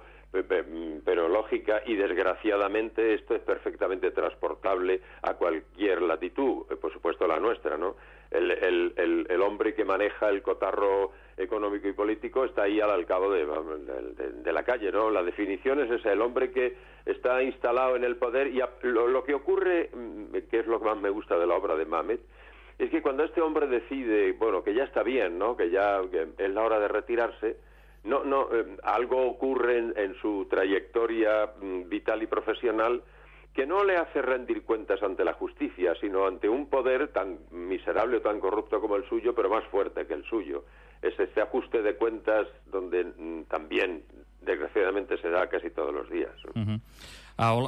pero lógica y desgraciadamente esto es perfectamente transportable a cualquier latitud, por supuesto la nuestra, ¿no? El, el, el, el hombre que maneja el cotarro económico y político está ahí al alcabo de, de, de la calle, ¿no? La definición es esa, el hombre que está instalado en el poder y a, lo, lo que ocurre, que es lo que más me gusta de la obra de Mamet, es que cuando este hombre decide, bueno, que ya está bien, ¿no?, que ya que es la hora de retirarse, no, no, eh, algo ocurre en, en su trayectoria mm, vital y profesional que no le hace rendir cuentas ante la justicia, sino ante un poder tan miserable o tan corrupto como el suyo, pero más fuerte que el suyo. Es este ajuste de cuentas donde mm, también, desgraciadamente, se da casi todos los días, ¿no? Uh-huh. Ahora,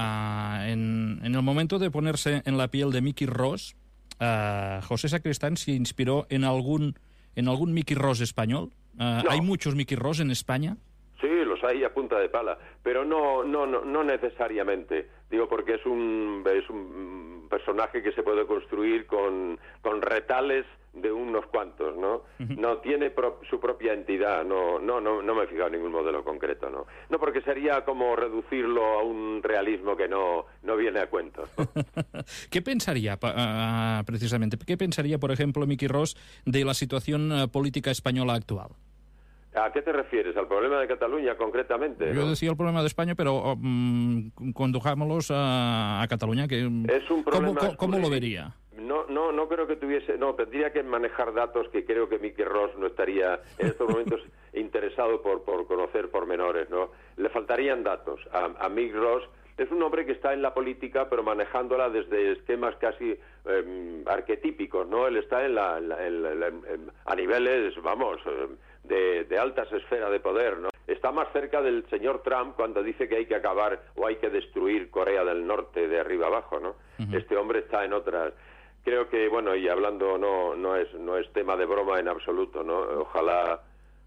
uh, en, en el momento de ponerse en la piel de Mickey Ross, Uh, José Sacristán se inspiró en algún en algún Mickey Ross español. Uh, no. ¿Hay muchos Mickey Ross en España? Sí, los hay a punta de pala, pero no no no, no necesariamente. Digo, porque es un es un personaje que se puede construir con con retales de unos cuantos, ¿no? Uh-huh. No tiene pro, su propia entidad, no no no no me he fijado en ningún modelo concreto, no. No, porque sería como reducirlo a un realismo que no no viene a cuento, ¿no? ¿Qué pensaría, uh, precisamente, qué pensaría, por ejemplo, Mickey Ross de la situación uh, política española actual? ¿A qué te refieres? ¿Al problema de Cataluña, concretamente? Yo ¿no? decía el problema de España, pero um, condujámoslos a, a Cataluña. Que, es un problema... ¿Cómo, cómo lo vería? No, no, no creo que tuviese... No, tendría que manejar datos que creo que Mickey Ross no estaría en estos momentos interesado por, por conocer pormenores, ¿no? Le faltarían datos. A, a Mickey Ross es un hombre que está en la política, pero manejándola desde esquemas casi eh, arquetípicos, ¿no? Él está en la, en la, en la, en, a niveles, vamos... Eh, De, de altas esferas de poder, ¿no? Está más cerca del señor Trump cuando dice que hay que acabar o hay que destruir Corea del Norte de arriba abajo, ¿no? Uh-huh. Este hombre está en otras. Creo que, bueno, y hablando no no es no es tema de broma en absoluto, ¿no? Ojalá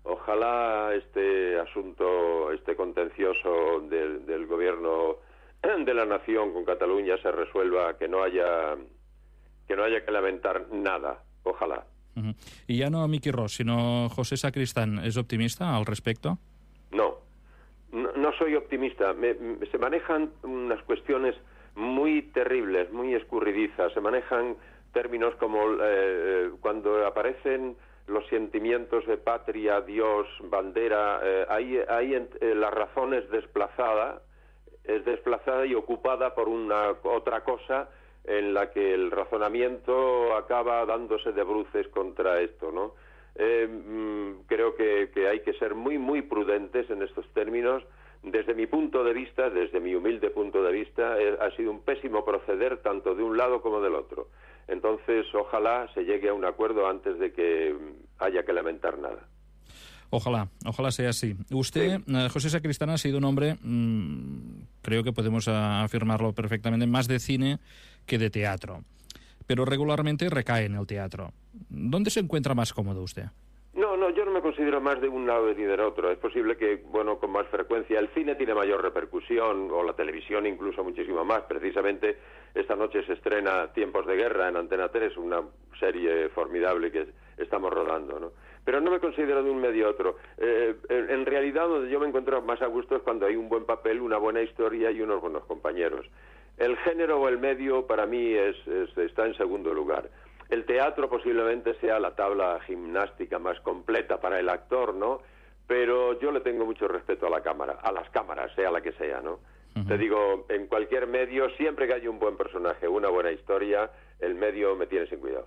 ojalá este asunto, este contencioso del, del gobierno de la nación con Cataluña se resuelva, que no haya que no haya que lamentar nada. Ojalá. Uh-huh. Y ya no Mickey Ross, sino José Sacristán, ¿es optimista al respecto? No, no, no soy optimista. Me, me, se manejan unas cuestiones muy terribles, muy escurridizas. Se manejan términos como eh, cuando aparecen los sentimientos de patria, Dios, bandera. Eh, ahí ahí eh, la razón es desplazada, es desplazada y ocupada por una otra cosa, en la que el razonamiento acaba dándose de bruces contra esto, ¿no? Eh, mmm, creo que, que hay que ser muy, muy prudentes en estos términos. Desde mi punto de vista, desde mi humilde punto de vista, eh, ha sido un pésimo proceder tanto de un lado como del otro. Entonces, ojalá se llegue a un acuerdo antes de que haya que lamentar nada. Ojalá, ojalá sea así. Usted, sí. José Sacristán, ha sido un hombre, mmm, creo que podemos afirmarlo perfectamente, más de cine que de teatro, pero regularmente recae en el teatro. ¿Dónde se encuentra más cómodo usted? No, no, yo no me considero más de un lado ni del otro. Es posible que, bueno, con más frecuencia. El cine tiene mayor repercusión, o la televisión incluso muchísimo más. Precisamente esta noche se estrena Tiempos de Guerra en Antena tres, una serie formidable que estamos rodando, ¿no? Pero no me considero de un medio a otro. Eh, en realidad, donde yo me encuentro más a gusto es cuando hay un buen papel, una buena historia y unos buenos compañeros. El género o el medio para mí es, es, está en segundo lugar. El teatro posiblemente sea la tabla gimnástica más completa para el actor, ¿no? Pero yo le tengo mucho respeto a la cámara, a las cámaras, sea la que sea, ¿no? Uh-huh. Te digo, en cualquier medio, siempre que haya un buen personaje, una buena historia, el medio me tiene sin cuidado.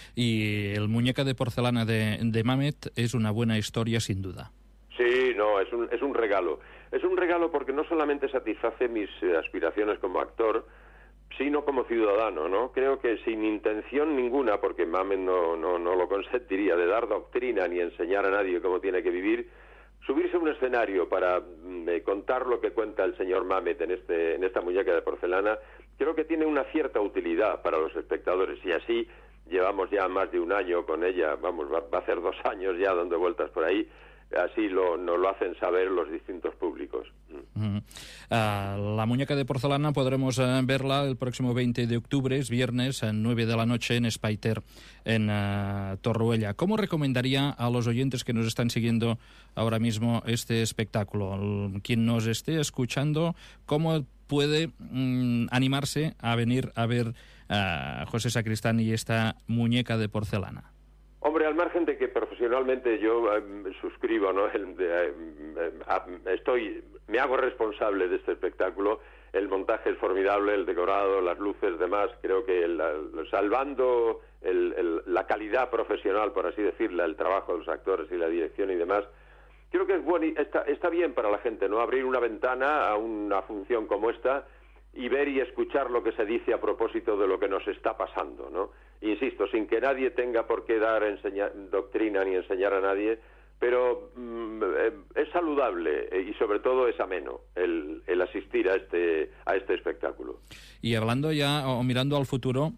Y el Muñeca de porcelana de, de Mamet es una buena historia, sin duda. Sí, no, es un, es un regalo. Es un regalo porque no solamente satisface mis eh, aspiraciones como actor, sino como ciudadano, ¿no? Creo que sin intención ninguna, porque Mamet no, no, no lo consentiría, de dar doctrina ni enseñar a nadie cómo tiene que vivir, subirse a un escenario para eh, contar lo que cuenta el señor Mamet en, este, en esta muñeca de porcelana, creo que tiene una cierta utilidad para los espectadores, y así llevamos ya más de un año con ella, vamos, va, va a hacer dos años ya dando vueltas por ahí, así lo, nos lo hacen saber los distintos públicos. Mm. Uh, la muñeca de porcelana podremos uh, verla el próximo veinte de octubre, es viernes, a nueve de la noche en Spyter, en uh, Torroella. ¿Cómo recomendaría a los oyentes que nos están siguiendo ahora mismo este espectáculo? El, quien nos esté escuchando, ¿cómo puede um, animarse a venir a ver a uh, José Sacristán y esta muñeca de porcelana? Hombre, al margen de que profesionalmente yo eh, suscribo, ¿no? El, eh, eh, estoy, me hago responsable de este espectáculo. El montaje es formidable, el decorado, las luces, demás. Creo que el, el, salvando el, el, la calidad profesional, por así decirla, el trabajo de los actores y la dirección y demás, creo que es bueno, está, está bien para la gente, ¿no? Abrir una ventana a una función como esta y ver y escuchar lo que se dice a propósito de lo que nos está pasando, ¿no? Insisto, sin que nadie tenga por qué dar enseñar, doctrina ni enseñar a nadie, pero mm, es saludable y sobre todo es ameno el, el asistir a este, a este espectáculo. Y hablando ya, o mirando al futuro,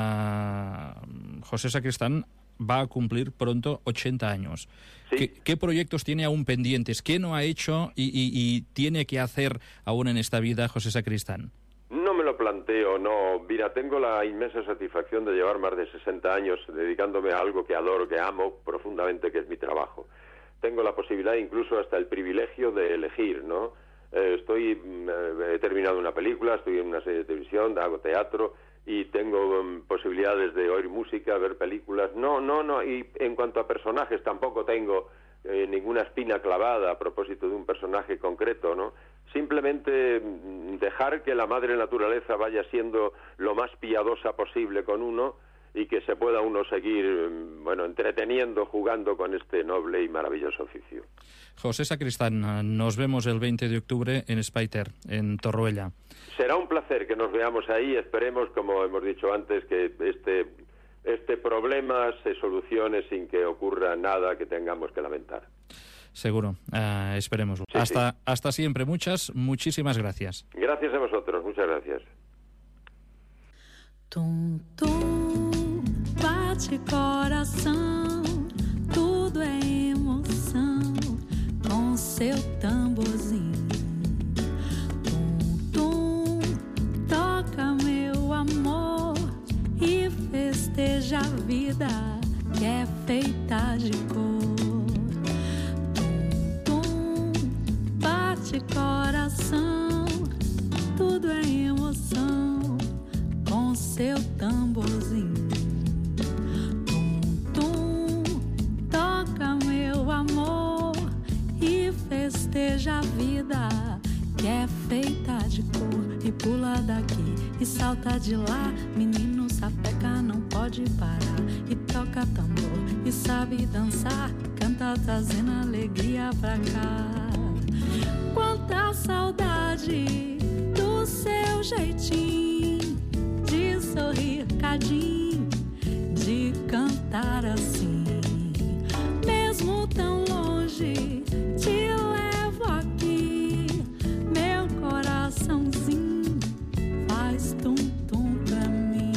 uh, José Sacristán va a cumplir pronto ochenta años. ¿Sí? ¿Qué, ¿Qué proyectos tiene aún pendientes? ¿Qué no ha hecho y, y, y tiene que hacer aún en esta vida José Sacristán? No me lo planteo, no. Mira, tengo la inmensa satisfacción de llevar más de sesenta años dedicándome a algo que adoro, que amo profundamente, que es mi trabajo. Tengo la posibilidad, incluso hasta el privilegio de elegir, ¿no? Eh, estoy, eh, he terminado una película, estoy en una serie de televisión, hago teatro y tengo um, posibilidades de oír música, ver películas. No, no, no. Y en cuanto a personajes, tampoco tengo eh, ninguna espina clavada a propósito de un personaje concreto, ¿no? Simplemente dejar que la madre naturaleza vaya siendo lo más piadosa posible con uno y que se pueda uno seguir, bueno, entreteniendo, jugando con este noble y maravilloso oficio. José Sacristán, nos vemos el veinte de octubre en Spyter, en Torroella. Será un placer que nos veamos ahí. Esperemos, como hemos dicho antes, que este, este problema se solucione sin que ocurra nada que tengamos que lamentar. Seguro, uh, esperemos. Sí, hasta, sí. hasta siempre. Muchas, muchísimas gracias. Gracias a vosotros, muchas gracias. Tum, tum, bate coração, tudo é emoção, com seu tamborzinho. Tum, tum, toca meu amor e festeja a vida que é feita de cor. Bate coração, tudo é emoção, com seu tamborzinho. Tum, tum, toca meu amor e festeja a vida que é feita de cor. E pula daqui e salta de lá, menino sapeca não pode parar. E toca tambor e sabe dançar, canta trazendo alegria pra cá. Quanta saudade do seu jeitinho de sorrir cadinho, de cantar assim. Mesmo tão longe, te levo aqui. Meu coraçãozinho faz tum-tum pra mim.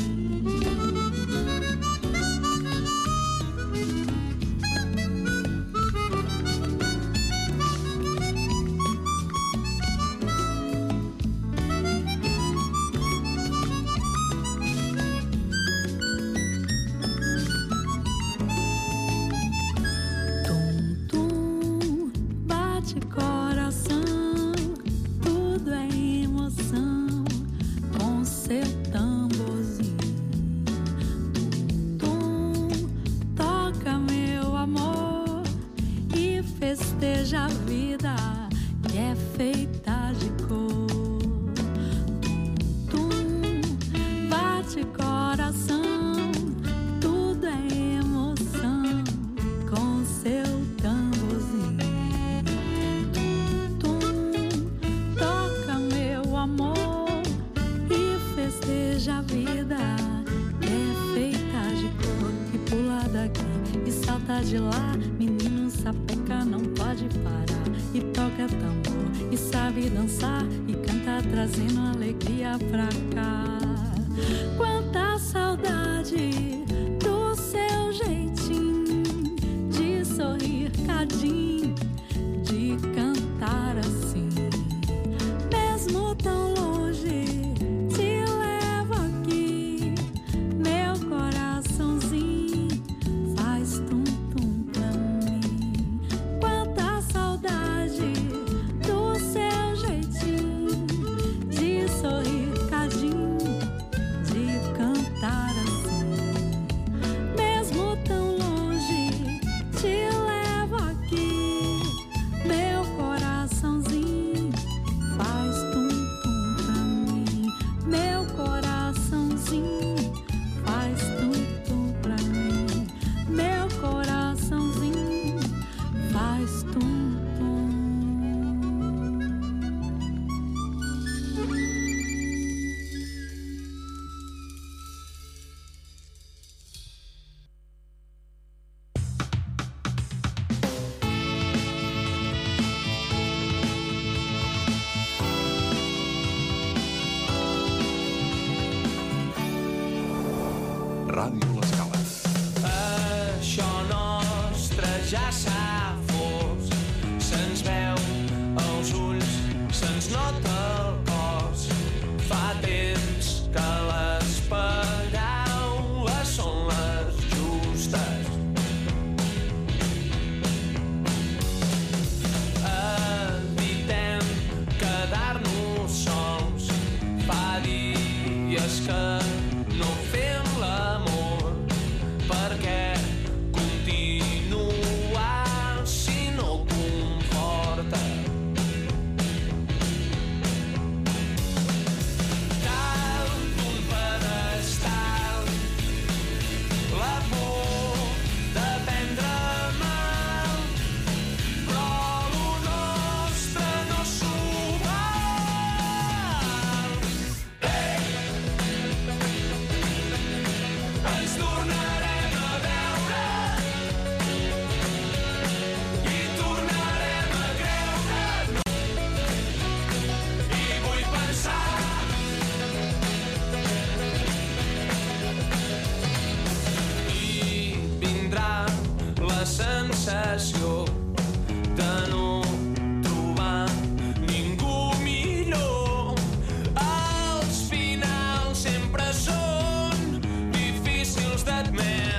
de lá. Menino sapeca não pode parar. E toca tambor, e sabe dançar. E canta trazendo alegria pra cá. Quanta saudade do seu jeitinho de sorrir cadinho, de cantar assim. Mesmo tão longe, te levo aqui. Meu coraçãozinho faz tum-tum pra mim. Quanta saudade do seu jeitinho de sorrir cadinho, de cantar assim. Mesmo tão longe, te levo aqui. Meu coraçãozinho faz tum-tum pra mim. Meu coraçãozinho faz tum-tum pra mim. Meu coraçãozinho faz tum-tum. Ràdio L'Escala. Això nostre ja s'ha fos. Se'ns veu els ulls, se'ns nota el cos. Fa temps que les paraules són les justes. Evitem quedar-nos sols. Fa dies que no fem l'amor, perquè continuar si no comporta. Dalt d'un pedestal, la por de prendre mal, però lo nostre no s'ho val. Ens tornarem a veure i tornarem a creure. I vull pensar i vindrà la sensació de no trobar ningú millor. Els finals sempre són difícils d'admetre.